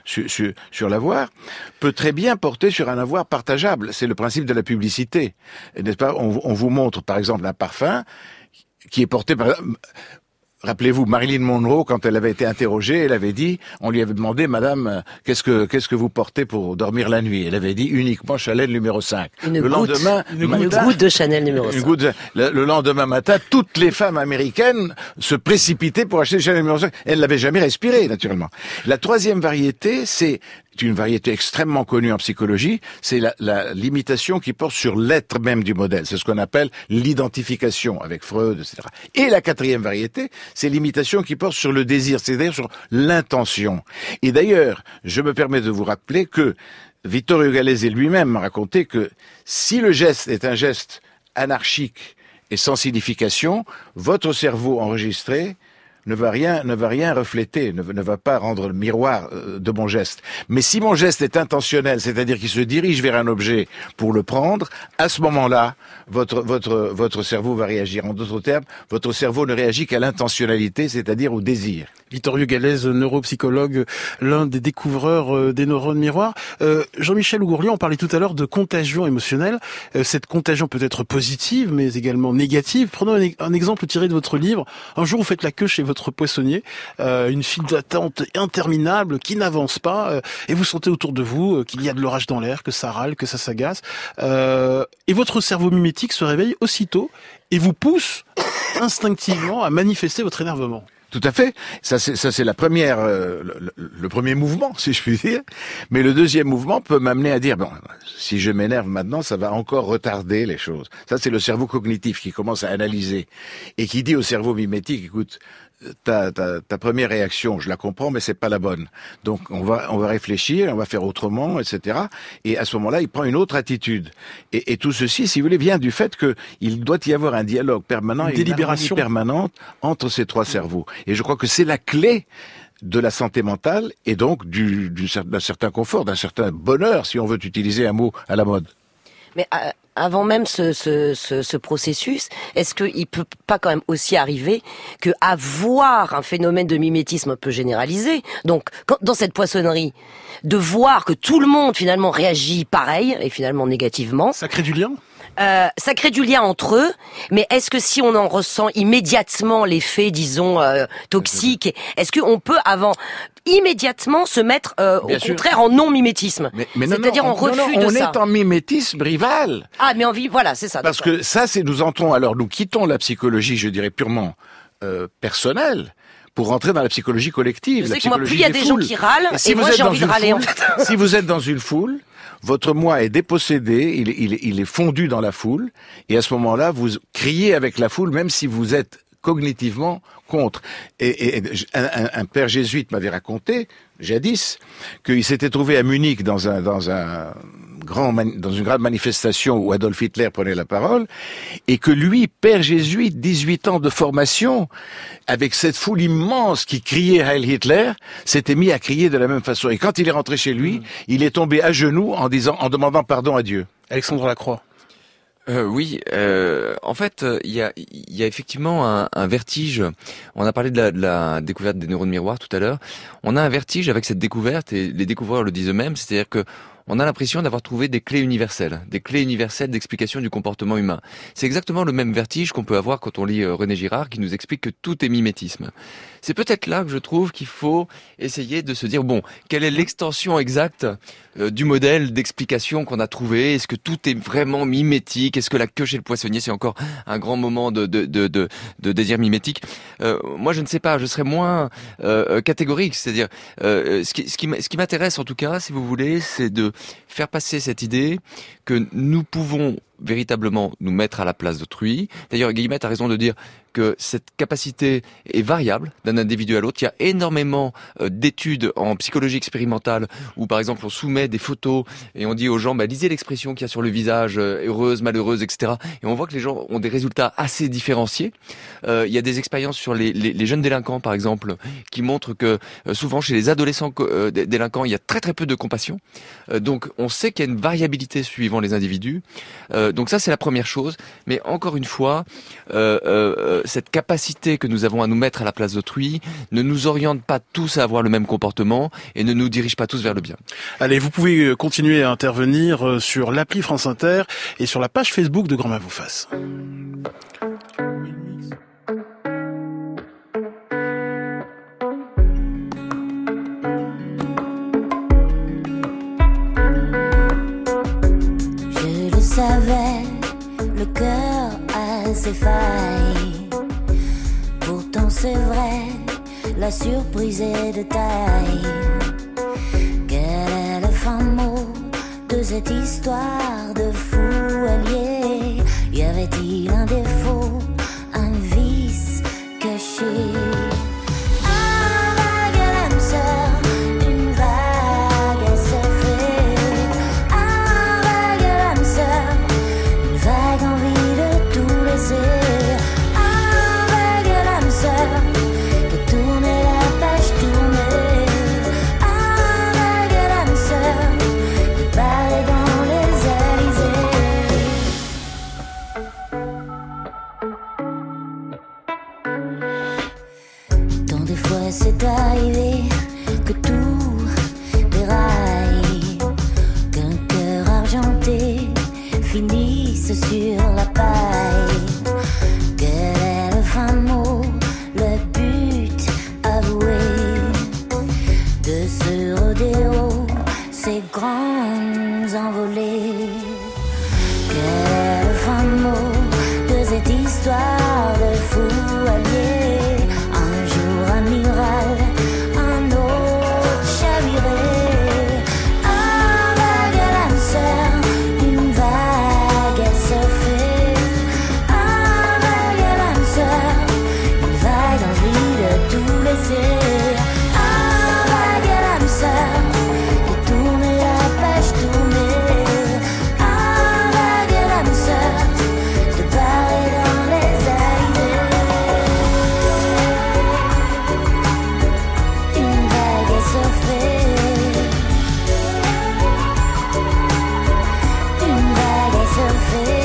sur l'avoir peut très bien porter sur un avoir partageable. C'est le principe de la publicité. N'est-ce pas? On vous montre, par exemple, un parfum qui est porté par... Rappelez-vous, Marilyn Monroe, quand elle avait été interrogée, elle avait dit, on lui avait demandé, madame, qu'est-ce que vous portez pour dormir la nuit? Elle avait dit uniquement Chanel numéro 5. Une goutte de Chanel numéro 5. Le lendemain matin, toutes les femmes américaines se précipitaient pour acheter Chanel numéro 5. Elle l'avait jamais respiré, naturellement. La troisième variété, c'est une variété extrêmement connue en psychologie, c'est la limitation qui porte sur l'être même du modèle. C'est ce qu'on appelle l'identification avec Freud, etc. Et la quatrième variété, c'est l'imitation qui porte sur le désir, c'est-à-dire sur l'intention. Et d'ailleurs, je me permets de vous rappeler que Vittorio Gallese lui-même m'a raconté que si le geste est un geste anarchique et sans signification, votre cerveau enregistré ne va rien refléter, ne va pas rendre le miroir de mon geste. Mais si mon geste est intentionnel, c'est-à-dire qu'il se dirige vers un objet pour le prendre, à ce moment-là, votre cerveau va réagir. En d'autres termes, votre cerveau ne réagit qu'à l'intentionnalité, c'est-à-dire au désir. Vittorio Gallese, neuropsychologue, l'un des découvreurs des neurones miroirs. Jean-Michel Ougourlian, on parlait tout à l'heure de contagion émotionnelle. Cette contagion peut être positive, mais également négative. Prenons un exemple tiré de votre livre. Un jour, vous faites la queue chez votre poissonnier, une file d'attente interminable qui n'avance pas, et vous sentez autour de vous qu'il y a de l'orage dans l'air, que ça râle, que ça s'agace. Et votre cerveau mimétique se réveille aussitôt et vous pousse instinctivement à manifester votre énervement. Tout à fait. Ça c'est la première, le premier mouvement, si je puis dire. Mais le deuxième mouvement peut m'amener à dire, bon, si je m'énerve maintenant, ça va encore retarder les choses. Ça, c'est le cerveau cognitif qui commence à analyser et qui dit au cerveau mimétique, écoute, ta première réaction, je la comprends, mais c'est pas la bonne. Donc, on va réfléchir, on va faire autrement, etc. Et à ce moment-là, il prend une autre attitude. Et tout ceci, si vous voulez, vient du fait qu'il doit y avoir un dialogue permanent, une délibération permanente entre ces trois cerveaux. Et je crois que c'est la clé de la santé mentale et donc d'un certain confort, d'un certain bonheur, si on veut utiliser un mot à la mode. Mais avant même ce processus, est-ce qu'il peut pas quand même aussi arriver que avoir un phénomène de mimétisme un peu généralisé, donc dans cette poissonnerie, de voir que tout le monde finalement réagit pareil et finalement négativement, ça crée du lien? Ça crée du lien entre eux, mais est-ce que si on en ressent immédiatement l'effet, disons, toxique, est-ce qu'on peut immédiatement se mettre au contraire en non-mimétisme, c'est-à-dire en refus de ça? On est en mimétisme rival. Ah, mais voilà, c'est ça. Parce que ça, nous quittons la psychologie, je dirais purement personnelle, pour rentrer dans la psychologie collective. Je sais que moi, plus il y a des gens qui râlent, et moi j'ai envie de râler en fait. Si vous êtes dans une foule, votre moi est dépossédé, il est fondu dans la foule, et à ce moment-là, vous criez avec la foule, même si vous êtes cognitivement contre. Et un père jésuite m'avait raconté, jadis, qu'il s'était trouvé à Munich dans une grande manifestation où Adolf Hitler prenait la parole, et que lui, père jésuite, 18 ans de formation, avec cette foule immense qui criait Heil Hitler, s'était mis à crier de la même façon. Et quand il est rentré chez lui, il est tombé à genoux en demandant pardon à Dieu. Alexandre Lacroix. Oui, en fait, il y a effectivement un vertige. On a parlé de la découverte des neurones miroirs tout à l'heure. On a un vertige avec cette découverte, et les découvreurs le disent eux-mêmes, c'est-à-dire que on a l'impression d'avoir trouvé des clés universelles d'explication du comportement humain. C'est exactement le même vertige qu'on peut avoir quand on lit René Girard, qui nous explique que tout est mimétisme. C'est peut-être là que je trouve qu'il faut essayer de se dire, bon, quelle est l'extension exacte du modèle d'explication qu'on a trouvé? Est-ce que tout est vraiment mimétique? Est-ce que la queue chez le poissonnier, c'est encore un grand moment de désir mimétique? Moi, je ne sais pas, je serais moins catégorique. C'est-à-dire, ce qui m'intéresse en tout cas, si vous voulez, c'est de faire passer cette idée que nous pouvons véritablement nous mettre à la place d'autrui. D'ailleurs, Guillemette a raison de dire que cette capacité est variable d'un individu à l'autre. Il y a énormément d'études en psychologie expérimentale où, par exemple, on soumet des photos et on dit aux gens, lisez l'expression qu'il y a sur le visage, heureuse, malheureuse, etc. Et on voit que les gens ont des résultats assez différenciés. Il y a des expériences sur les jeunes délinquants, par exemple, qui montrent que souvent chez les adolescents délinquants, il y a très très peu de compassion. Donc, on sait qu'il y a une variabilité suivant les individus. Donc ça, c'est la première chose. Mais encore une fois, cette capacité que nous avons à nous mettre à la place d'autrui ne nous oriente pas tous à avoir le même comportement et ne nous dirige pas tous vers le bien. Allez, vous pouvez continuer à intervenir sur l'appli France Inter et sur la page Facebook de Grand Main vous fasse. Je le savais, le cœur a ses failles. Pourtant c'est vrai, la surprise est de taille. Quel est le fin mot de cette histoire de fou allié? Y avait-il un défaut, un vice caché? Un vague à l'âme sœur, une vague à surfer. Un vague à l'âme sœur, une vague envie de tout laisser. De tourner la page, tourner. Un vague à l'âme sœur, de parler dans les Élysées. Tant de fois c'est arrivé que tout déraille, qu'un cœur argenté finisse sur la paille. Quel est le fin mot, le but avoué de ce rodéo, ces grands envolées? Quel est le fin mot de cette histoire de fou allié? Un jour amiral, un autre chaviré. Un vague à l'âme sœur, une vague à surfer. Un vague à l'âme sœur, une vague envie de tout laisser. Un vague à l'âme sœur, de tourner la page, tourner. Un vague à l'âme sœur, de parler dans les Élysées. Une vague à surfer. Une vague à surfer.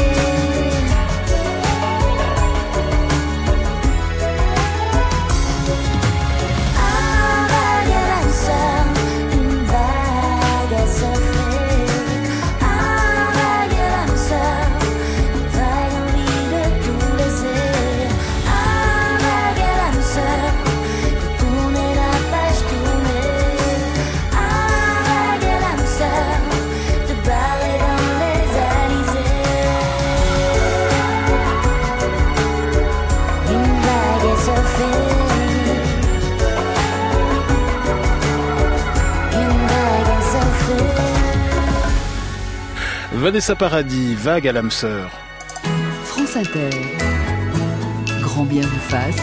Un vague à l'âme sœur, une vague à surfer. Un vague à l'âme sœur, une vague envie de tout laisser. Un vague à l'âme sœur, de tourner la page, tourner. Un vague à l'âme sœur, de parler dans les Élysées. Une vague à surfer. Une vague à surfer. Vanessa Paradis, vague à l'âme sœur. France Inter. Grand bien vous fasse.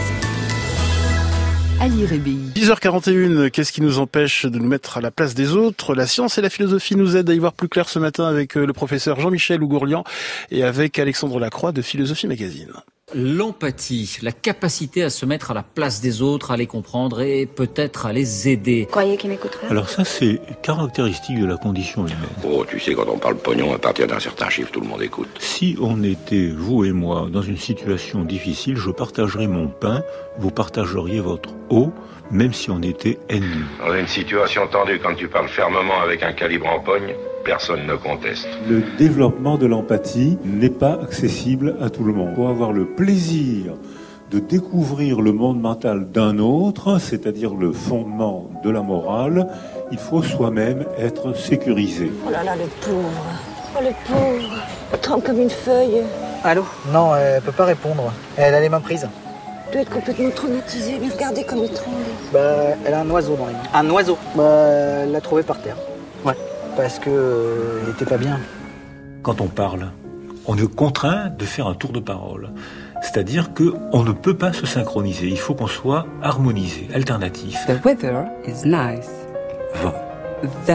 Ali Rébéi. 10h41, qu'est-ce qui nous empêche de nous mettre à la place des autres? La science et la philosophie nous aident à y voir plus clair ce matin avec le professeur Jean-Michel Ougourlian et avec Alexandre Lacroix de Philosophie Magazine. L'empathie, la capacité à se mettre à la place des autres, à les comprendre et peut-être à les aider. Croyez qu'il m'écouterait? Alors ça, c'est caractéristique de la condition humaine. Oh, tu sais, quand on parle pognon, à partir d'un certain chiffre, tout le monde écoute. Si on était, vous et moi, dans une situation difficile, je partagerais mon pain, vous partageriez votre eau, même si on était ennemis. Dans une situation tendue, quand tu parles fermement avec un calibre en pogne, personne ne conteste. Le développement de l'empathie n'est pas accessible à tout le monde. Pour avoir le plaisir de découvrir le monde mental d'un autre, c'est-à-dire le fondement de la morale, il faut soi-même être sécurisé. Oh là là, le pauvre. Oh le pauvre. Trempe comme une feuille. Allô? Non, elle peut pas répondre. Elle a les mains prises. Elle doit être complètement traumatisée, mais regardez comme il tremble. Bah, elle a un oiseau dans les mains. Un oiseau? Bah, elle l'a trouvé par terre. Ouais. Parce que il était pas bien. Quand on parle, on est contraint de faire un tour de parole. C'est-à-dire qu'on ne peut pas se synchroniser. Il faut qu'on soit harmonisé, alternatif. The weather is nice. The.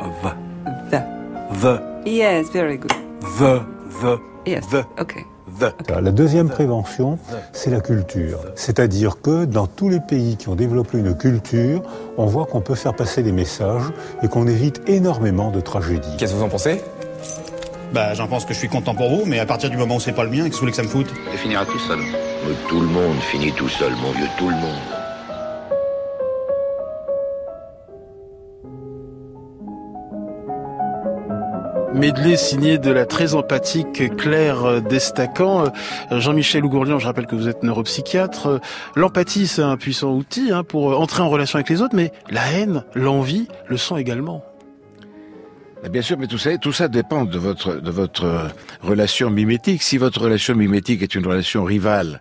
Yes, very good. Yes, okay. La deuxième prévention, c'est la culture. C'est-à-dire que dans tous les pays qui ont développé une culture, on voit qu'on peut faire passer des messages et qu'on évite énormément de tragédies. Qu'est-ce que vous en pensez? J'en pense que je suis content pour vous, mais à partir du moment où c'est pas le mien, qu'est-ce que vous voulez que ça me foute? Tu finiras tout seul. Mais tout le monde finit tout seul, mon vieux, tout le monde. Medley signé de la très empathique Claire Destacan. Jean-Michel Ougourlian, je rappelle que vous êtes neuropsychiatre. L'empathie, c'est un puissant outil pour entrer en relation avec les autres, mais la haine, l'envie le sont également. Bien sûr, mais tout ça dépend de votre relation mimétique. Si votre relation mimétique est une relation rivale,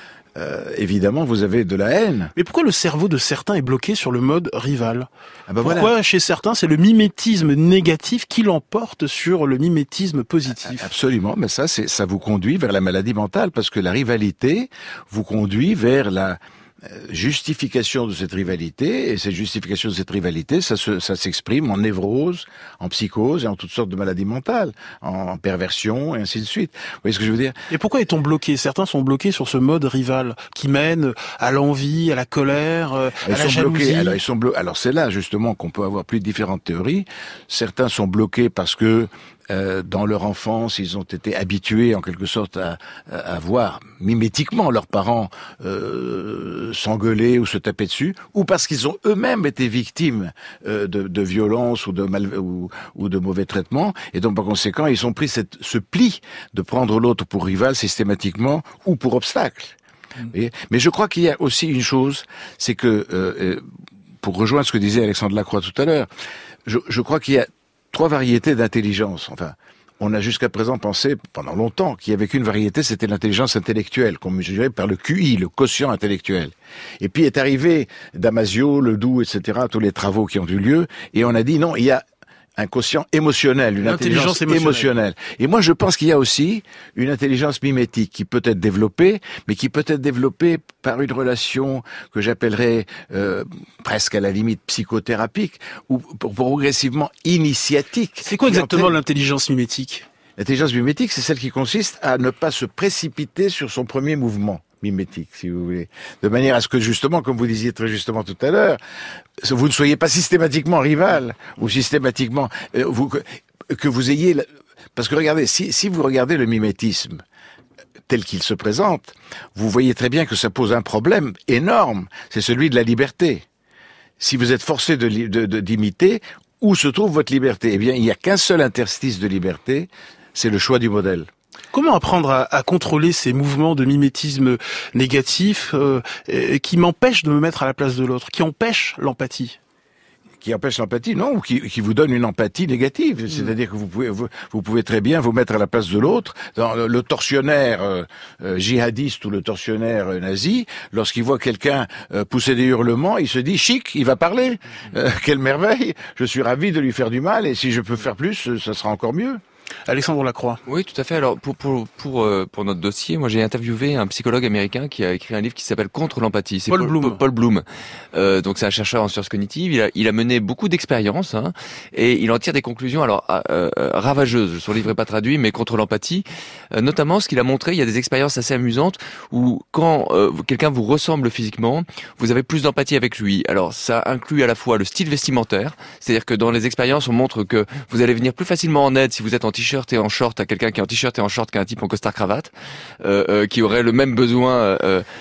évidemment, vous avez de la haine. Mais pourquoi le cerveau de certains est bloqué sur le mode rival? Pourquoi voilà. Chez certains, c'est le mimétisme négatif qui l'emporte sur le mimétisme positif? Absolument, mais ça vous conduit vers la maladie mentale, parce que la rivalité vous conduit vers la justification de cette rivalité, et cette justification de cette rivalité, ça s'exprime en névrose, en psychose et en toutes sortes de maladies mentales, en perversion et ainsi de suite. Vous voyez ce que je veux dire? Et pourquoi est-on bloqué? Certains sont bloqués sur ce mode rival qui mène à l'envie, à la colère, à la jalousie. Alors c'est là justement qu'on peut avoir plus de différentes théories. Certains sont bloqués parce que dans leur enfance, ils ont été habitués en quelque sorte à voir mimétiquement leurs parents s'engueuler ou se taper dessus, ou parce qu'ils ont eux-mêmes été victimes de violences ou de mauvais traitements, et donc par conséquent, ils ont pris ce pli de prendre l'autre pour rival systématiquement ou pour obstacle. Mais je crois qu'il y a aussi une chose, c'est que, pour rejoindre ce que disait Alexandre Lacroix tout à l'heure, je crois qu'il y a 3 variétés d'intelligence. Enfin, on a jusqu'à présent pensé, pendant longtemps, qu'il y avait qu'une variété, c'était l'intelligence intellectuelle, qu'on mesurait par le QI, le quotient intellectuel. Et puis est arrivé Damasio, Ledoux, etc., tous les travaux qui ont eu lieu, et on a dit non, il y a un quotient émotionnel, une intelligence émotionnelle. Et moi, je pense qu'il y a aussi une intelligence mimétique qui peut être développée, mais qui peut être développée par une relation que j'appellerais presque à la limite psychothérapique, ou progressivement initiatique. C'est quoi exactement l'intelligence mimétique? L'intelligence mimétique, c'est celle qui consiste à ne pas se précipiter sur son premier mouvement mimétique, si vous voulez. De manière à ce que, justement, comme vous disiez très justement tout à l'heure, vous ne soyez pas systématiquement rival, ou systématiquement, que vous ayez... Parce que regardez, si vous regardez le mimétisme tel qu'il se présente, vous voyez très bien que ça pose un problème énorme, c'est celui de la liberté. Si vous êtes forcé d'imiter, où se trouve votre liberté? Eh bien, il n'y a qu'un seul interstice de liberté, c'est le choix du modèle. Comment apprendre à contrôler ces mouvements de mimétisme négatif qui m'empêchent de me mettre à la place de l'autre, qui empêchent l'empathie? Qui empêche l'empathie, non, ou qui vous donne une empathie négative. C'est-à-dire que vous pouvez très bien vous mettre à la place de l'autre. Dans le tortionnaire djihadiste ou le tortionnaire nazi, lorsqu'il voit quelqu'un pousser des hurlements, il se dit chic, il va parler. Quelle merveille, je suis ravi de lui faire du mal, et si je peux faire plus, ça sera encore mieux. Alexandre Lacroix. Oui, tout à fait. Alors pour notre dossier, moi j'ai interviewé un psychologue américain qui a écrit un livre qui s'appelle Contre l'empathie. C'est Paul Bloom. Paul Bloom. Donc c'est un chercheur en sciences cognitives. Il a mené beaucoup d'expériences et il en tire des conclusions ravageuses. Son livre n'est pas traduit, mais Contre l'empathie. Notamment, ce qu'il a montré, il y a des expériences assez amusantes où quand quelqu'un vous ressemble physiquement, vous avez plus d'empathie avec lui. Alors ça inclut à la fois le style vestimentaire, c'est-à-dire que dans les expériences, on montre que vous allez venir plus facilement en aide si vous êtes en t-shirt et en short à quelqu'un qui est en t-shirt et en short qu'un type en costard cravate, qui aurait le même besoin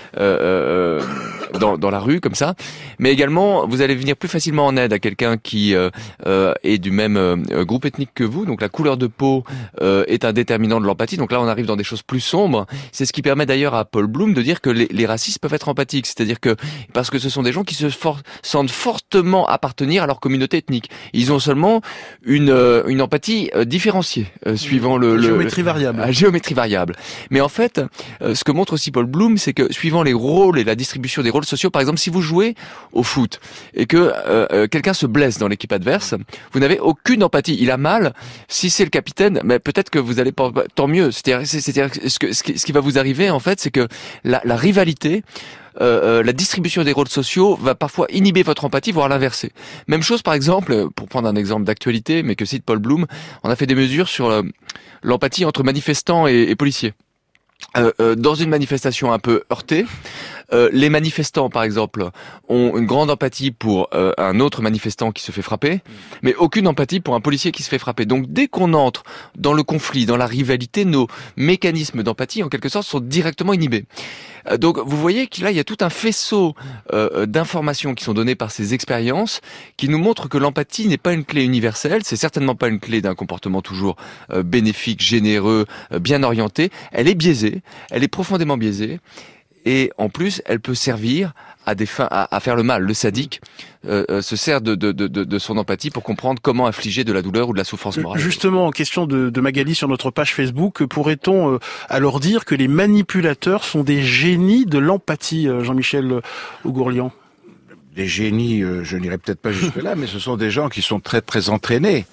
dans la rue comme ça. Mais également, vous allez venir plus facilement en aide à quelqu'un qui est du même groupe ethnique que vous. Donc la couleur de peau est un déterminant de l'empathie. Donc là, on arrive dans des choses plus sombres. C'est ce qui permet d'ailleurs à Paul Bloom de dire que les racistes peuvent être empathiques. C'est-à-dire que parce que ce sont des gens qui se sentent fortement appartenir à leur communauté ethnique. Ils ont seulement une empathie différenciée suivant géométrie variable. Géométrie variable. Mais en fait, ce que montre aussi Paul Bloom, c'est que suivant les rôles et la distribution des rôles sociaux, par exemple, si vous jouez au foot et que quelqu'un se blesse dans l'équipe adverse, vous n'avez aucune empathie. Il a mal. Si c'est le capitaine, mais peut-être que vous allez pas, tant mieux. C'est-à-dire ce qui va vous arriver en fait, c'est que la rivalité, la distribution des rôles sociaux va parfois inhiber votre empathie, voire l'inverser. Même chose, par exemple, pour prendre un exemple d'actualité, mais que cite Paul Bloom, on a fait des mesures sur l'empathie entre manifestants et policiers. Dans une manifestation un peu heurtée, les manifestants, par exemple, ont une grande empathie pour un autre manifestant qui se fait frapper, mais aucune empathie pour un policier qui se fait frapper. Donc, dès qu'on entre dans le conflit, dans la rivalité, nos mécanismes d'empathie, en quelque sorte, sont directement inhibés. Donc, vous voyez qu'il là, il y a tout un faisceau d'informations qui sont données par ces expériences qui nous montrent que l'empathie n'est pas une clé universelle, c'est certainement pas une clé d'un comportement toujours bénéfique, généreux, bien orienté. Elle est biaisée, elle est profondément biaisée. Et en plus, elle peut servir à des fins, à faire le mal. Le sadique se sert de son empathie pour comprendre comment infliger de la douleur ou de la souffrance morale. Justement, en question de Magali sur notre page Facebook, pourrait-on alors dire que les manipulateurs sont des génies de l'empathie, Jean-Michel Ougourlian? Des génies, je n'irai peut-être pas jusque-là, mais ce sont des gens qui sont très très entraînés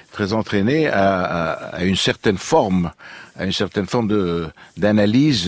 à une certaine forme d'analyse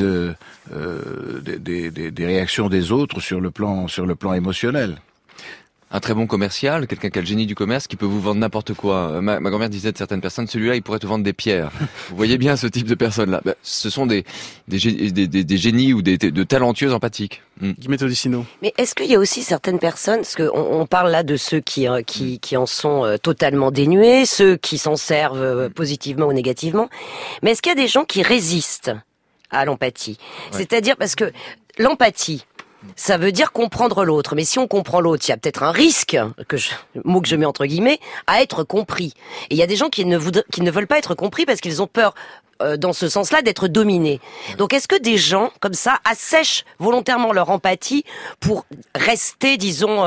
des réactions des autres sur le plan émotionnel. Un très bon commercial, quelqu'un qui a le génie du commerce, qui peut vous vendre n'importe quoi. Ma grand-mère disait de certaines personnes, celui-là, il pourrait te vendre des pierres. Vous voyez bien ce type de personnes-là. Ce sont des génies ou de talentueux empathiques. Guillemette Odissino. Mais est-ce qu'il y a aussi certaines personnes, parce qu'on parle là de ceux qui en sont totalement dénués, ceux qui s'en servent positivement ou négativement, mais est-ce qu'il y a des gens qui résistent à l'empathie? Ouais. C'est-à-dire parce que l'empathie, ça veut dire comprendre l'autre. Mais si on comprend l'autre, il y a peut-être un risque, mot que je mets entre guillemets, à être compris. Et il y a des gens qui ne veulent pas être compris parce qu'ils ont peur, dans ce sens-là, d'être dominés. Donc est-ce que des gens, comme ça, assèchent volontairement leur empathie pour rester, disons...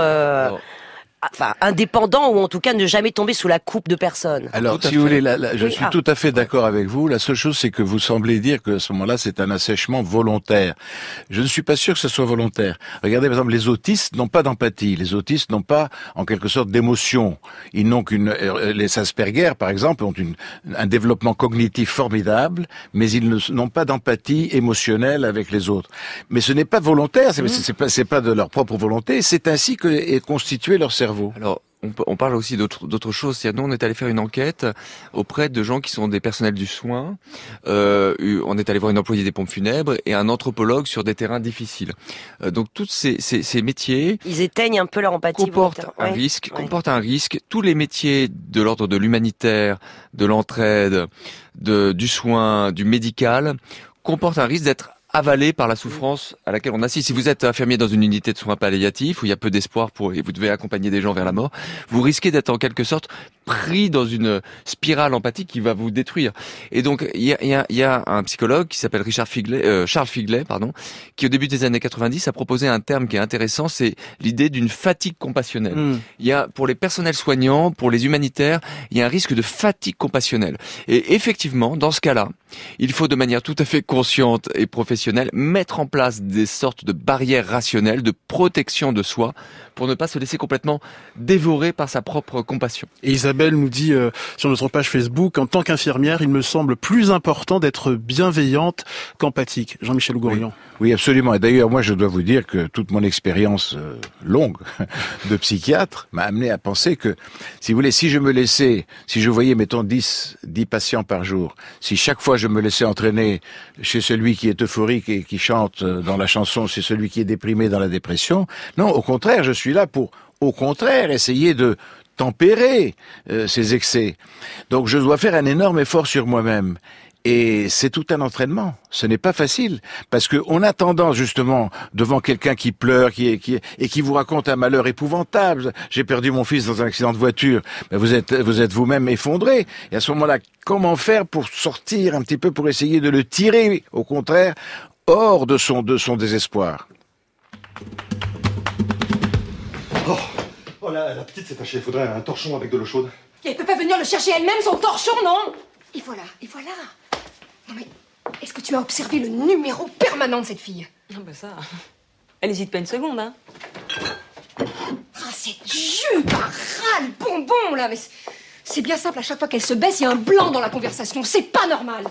indépendant ou en tout cas ne jamais tomber sous la coupe de personne. Alors, si vous voulez, je suis tout à fait d'accord avec vous. La seule chose, c'est que vous semblez dire que à ce moment-là, c'est un assèchement volontaire. Je ne suis pas sûr que ce soit volontaire. Regardez, par exemple, les autistes n'ont pas d'empathie. Les autistes n'ont pas, en quelque sorte, d'émotion. Ils n'ont les Asperger, par exemple, ont un développement cognitif formidable, mais ils n'ont pas d'empathie émotionnelle avec les autres. Mais ce n'est pas volontaire. C'est pas de leur propre volonté. C'est ainsi qu'est constitué leur cerveau. Alors, on parle aussi d'autres choses. C'est-à-dire, nous, on est allé faire une enquête auprès de gens qui sont des personnels du soin. On est allé voir une employée des pompes funèbres et un anthropologue sur des terrains difficiles. Donc, tous ces métiers... Ils éteignent un peu leur empathie. Comportent un risque. Tous les métiers de l'ordre de l'humanitaire, de l'entraide, du soin, du médical, comportent un risque d'être avalé par la souffrance à laquelle on assiste. Si vous êtes infirmier dans une unité de soins palliatifs où il y a peu d'espoir et vous devez accompagner des gens vers la mort, vous risquez d'être en quelque sorte pris dans une spirale empathique qui va vous détruire. Et donc il y a un psychologue qui s'appelle Charles Figlet, qui au début des années 90 a proposé un terme qui est intéressant, c'est l'idée d'une fatigue compassionnelle. Il y a pour les personnels soignants, pour les humanitaires, il y a un risque de fatigue compassionnelle. Et effectivement, dans ce cas-là, il faut de manière tout à fait consciente et professionnelle mettre en place des sortes de barrières rationnelles de protection de soi pour ne pas se laisser complètement dévorer par sa propre compassion. Et Isabelle Isabelle nous dit sur notre page Facebook, en tant qu'infirmière, il me semble plus important d'être bienveillante qu'empathique. Jean-Michel Gourian. Oui, absolument. Et d'ailleurs, moi, je dois vous dire que toute mon expérience longue de psychiatre m'a amené à penser que, si vous voulez, si je voyais, mettons, 10 patients par jour, si chaque fois je me laissais entraîner chez celui qui est euphorique et qui chante dans la chanson, c'est celui qui est déprimé dans la dépression, non, au contraire, je suis là pour, au contraire, essayer de tempérer ces excès. Donc, je dois faire un énorme effort sur moi-même. Et c'est tout un entraînement. Ce n'est pas facile. Parce que on a tendance, justement, devant quelqu'un qui pleure, et qui vous raconte un malheur épouvantable. J'ai perdu mon fils dans un accident de voiture. Mais vous êtes vous-même effondré. Et à ce moment-là, comment faire pour sortir un petit peu, pour essayer de le tirer, au contraire, hors de son désespoir? Oh, la petite s'est tachée. Il faudrait un torchon avec de l'eau chaude. Et elle peut pas venir le chercher elle-même, son torchon, non? Et voilà. Non mais, est-ce que tu as observé le numéro permanent de cette fille? Non bah ça, elle hésite pas une seconde, hein. Ah, cette jupe à ras le bonbon, là, mais c'est bien simple, à chaque fois qu'elle se baisse, il y a un blanc dans la conversation, c'est pas normal.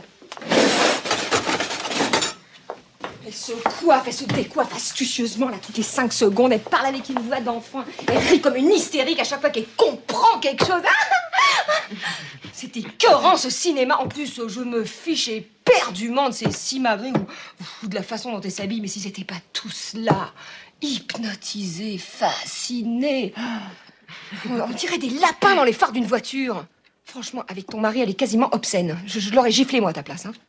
Elle se coiffe, elle se décoiffe astucieusement, là, toutes les 5 secondes, elle parle avec une voix d'enfant, elle rit comme une hystérique à chaque fois qu'elle comprend quelque chose. C'est écœurant, ce cinéma. En plus, je me fiche éperdument de ces simagrées ou de la façon dont elle s'habille. Mais si c'était pas tout cela, hypnotisé, fasciné. On dirait des lapins dans les phares d'une voiture. Franchement, avec ton mari, elle est quasiment obscène. Je l'aurais giflé, moi, à ta place, hein.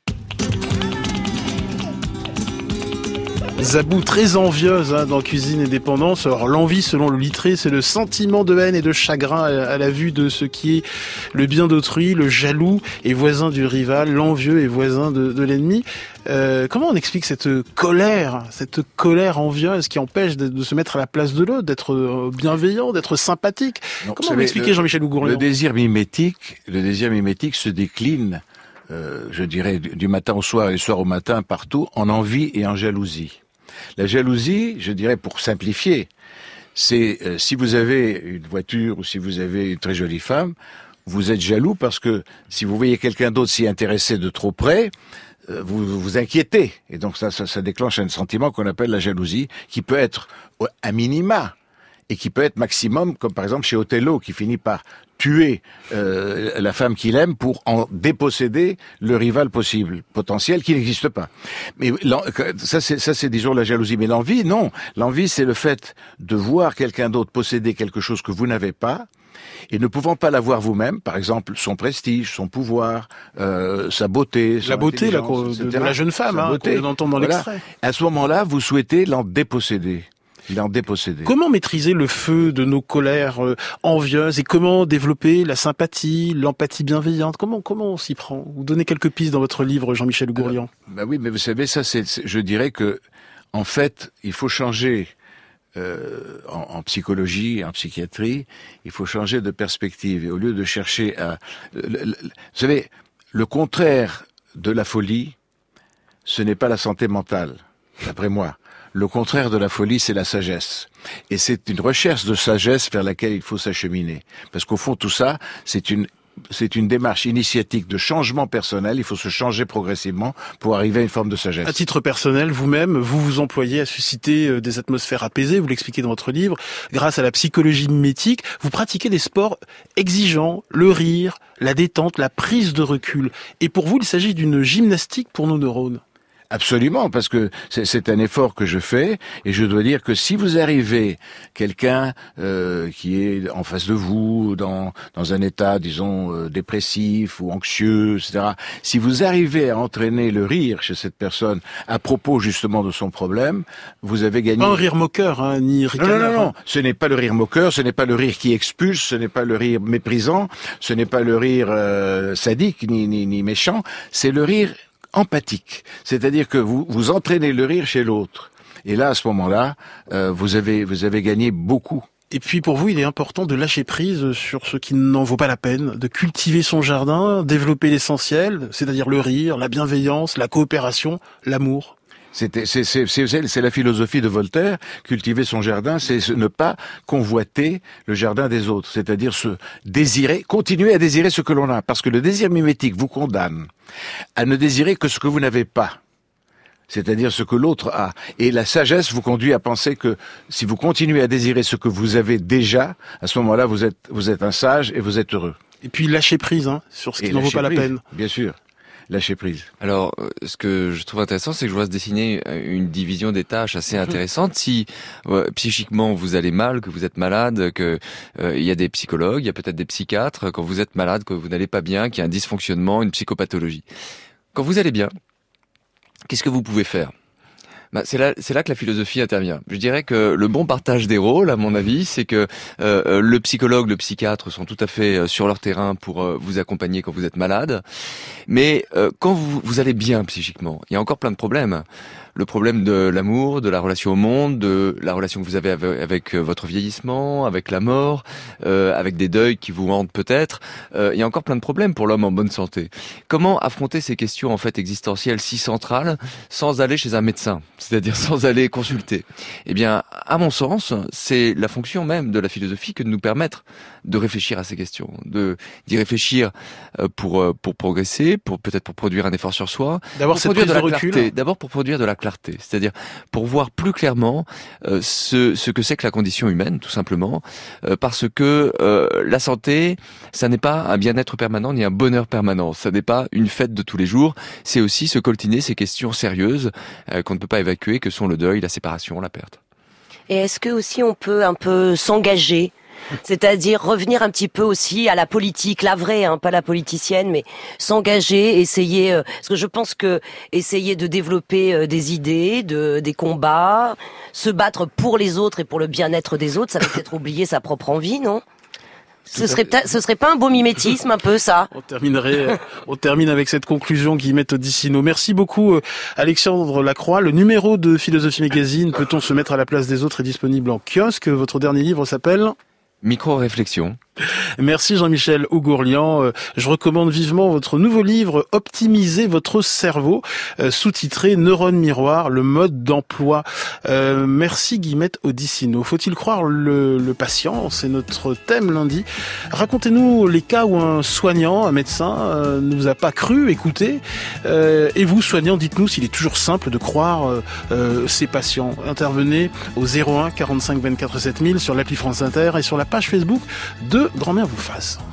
Zabou, très envieuse dans Cuisine et Dépendance. Alors l'envie, selon le Littré, c'est le sentiment de haine et de chagrin à la vue de ce qui est le bien d'autrui, le jaloux est voisin du rival, l'envieux est voisin de l'ennemi. Comment on explique cette colère envieuse qui empêche de se mettre à la place de l'autre, d'être bienveillant, d'être sympathique? Comment vous expliquez, Jean-Michel Gourian? Le désir mimétique se décline, je dirais, du matin au soir et du soir au matin, partout, en envie et en jalousie. La jalousie, je dirais, pour simplifier, c'est si vous avez une voiture ou si vous avez une très jolie femme, vous êtes jaloux parce que si vous voyez quelqu'un d'autre s'y intéresser de trop près, vous vous inquiétez. Et donc ça déclenche un sentiment qu'on appelle la jalousie, qui peut être à minima et qui peut être maximum, comme par exemple chez Othello, qui finit par tuer la femme qu'il aime pour en déposséder le rival potentiel qui n'existe pas. Mais ça c'est disons la jalousie. Mais l'envie, non. L'envie, c'est le fait de voir quelqu'un d'autre posséder quelque chose que vous n'avez pas, et ne pouvant pas l'avoir vous-même, par exemple son prestige, son pouvoir, sa beauté, la beauté de la jeune femme, qu'on entend dans l'extrait. À ce moment-là, vous souhaitez l'en déposséder. Comment maîtriser le feu de nos colères envieuses et comment développer la sympathie, l'empathie bienveillante? Comment on s'y prend? Vous donnez quelques pistes dans votre livre, Jean-Michel Gourian. Bah oui, mais vous savez, ça, je dirais que, en fait, il faut changer en psychologie, en psychiatrie, il faut changer de perspective. Et au lieu de chercher vous savez, le contraire de la folie, ce n'est pas la santé mentale, d'après moi. Le contraire de la folie, c'est la sagesse. Et c'est une recherche de sagesse vers laquelle il faut s'acheminer. Parce qu'au fond, tout ça, c'est une démarche initiatique de changement personnel. Il faut se changer progressivement pour arriver à une forme de sagesse. À titre personnel, vous-même, vous vous employez à susciter des atmosphères apaisées, vous l'expliquez dans votre livre, grâce à la psychologie mimétique. Vous pratiquez des sports exigeants, le rire, la détente, la prise de recul. Et pour vous, il s'agit d'une gymnastique pour nos neurones. Absolument, parce que c'est un effort que je fais, et je dois dire que si vous arrivez, quelqu'un qui est en face de vous, dans un état, disons, dépressif ou anxieux, etc., si vous arrivez à entraîner le rire chez cette personne à propos justement de son problème, vous avez gagné. Pas un rire moqueur, ni ricaneur. Non, ce n'est pas le rire moqueur, ce n'est pas le rire qui expulse, ce n'est pas le rire méprisant, ce n'est pas le rire sadique ni méchant, c'est le rire empathique, c'est-à-dire que vous entraînez le rire chez l'autre. Et là, à ce moment-là, vous avez gagné beaucoup. Et puis pour vous, il est important de lâcher prise sur ce qui n'en vaut pas la peine, de cultiver son jardin, développer l'essentiel, c'est-à-dire le rire, la bienveillance, la coopération, l'amour. C'est la philosophie de Voltaire. Cultiver son jardin, c'est ne pas convoiter le jardin des autres. C'est-à-dire continuer à désirer ce que l'on a. Parce que le désir mimétique vous condamne à ne désirer que ce que vous n'avez pas. C'est-à-dire ce que l'autre a. Et la sagesse vous conduit à penser que si vous continuez à désirer ce que vous avez déjà, à ce moment-là, vous êtes un sage et vous êtes heureux. Et puis lâcher prise, sur ce qui n'en vaut pas la peine. Bien sûr. Lâcher prise. Alors, ce que je trouve intéressant, c'est que je vois se dessiner une division des tâches assez intéressante. Si psychiquement vous allez mal, que vous êtes malade, que il y a des psychologues, il y a peut-être des psychiatres. Quand vous êtes malade, que vous n'allez pas bien, qu'il y a un dysfonctionnement, une psychopathologie. Quand vous allez bien, qu'est-ce que vous pouvez faire ? C'est là que la philosophie intervient. Je dirais que le bon partage des rôles, à mon avis, c'est que le psychologue, le psychiatre sont tout à fait sur leur terrain pour vous accompagner quand vous êtes malade. Mais quand vous allez bien psychiquement, il y a encore plein de problèmes. Le problème de l'amour, de la relation au monde, de la relation que vous avez avec votre vieillissement, avec la mort, avec des deuils qui vous hantent peut-être. Il y a encore plein de problèmes pour l'homme en bonne santé. Comment affronter ces questions en fait existentielles si centrales sans aller chez un médecin, c'est-à-dire sans aller consulter? Eh bien, à mon sens, c'est la fonction même de la philosophie que de nous permettre de réfléchir à ces questions, d'y réfléchir pour progresser, peut-être pour produire un effort sur soi, d'avoir cette prise de recul. D'abord pour produire de la clarté, c'est-à-dire pour voir plus clairement ce que c'est que la condition humaine, tout simplement, parce que la santé, ça n'est pas un bien-être permanent ni un bonheur permanent, ça n'est pas une fête de tous les jours, c'est aussi se coltiner ces questions sérieuses qu'on ne peut pas évacuer, que sont le deuil, la séparation, la perte. Et est-ce que aussi on peut un peu s'engager? C'est-à-dire revenir un petit peu aussi à la politique, la vraie, pas la politicienne, mais s'engager, essayer, parce que je pense que essayer de développer des idées, des combats, se battre pour les autres et pour le bien-être des autres, ça va peut-être oublier sa propre envie, non? Ce serait pas un beau mimétisme, un peu, ça? On termine avec cette conclusion, Guillemette Odissino. Merci beaucoup, Alexandre Lacroix. Le numéro de Philosophie Magazine, Peut-on se mettre à la place des autres, est disponible en kiosque. Votre dernier livre s'appelle Micro-réflexion. Merci Jean-Michel Augourlian. Je recommande vivement votre nouveau livre Optimiser votre cerveau, sous-titré Neurones miroirs, le mode d'emploi. Merci Guillemette Odissino. Faut-il croire le patient? C'est notre thème lundi. Racontez-nous les cas où un soignant, un médecin, ne vous a pas cru, écouté. Et vous, soignants, dites-nous s'il est toujours simple de croire ces patients. Intervenez au 01 45 24 7000 sur l'appli France Inter et sur la page Facebook de Grand-mère vous fasse.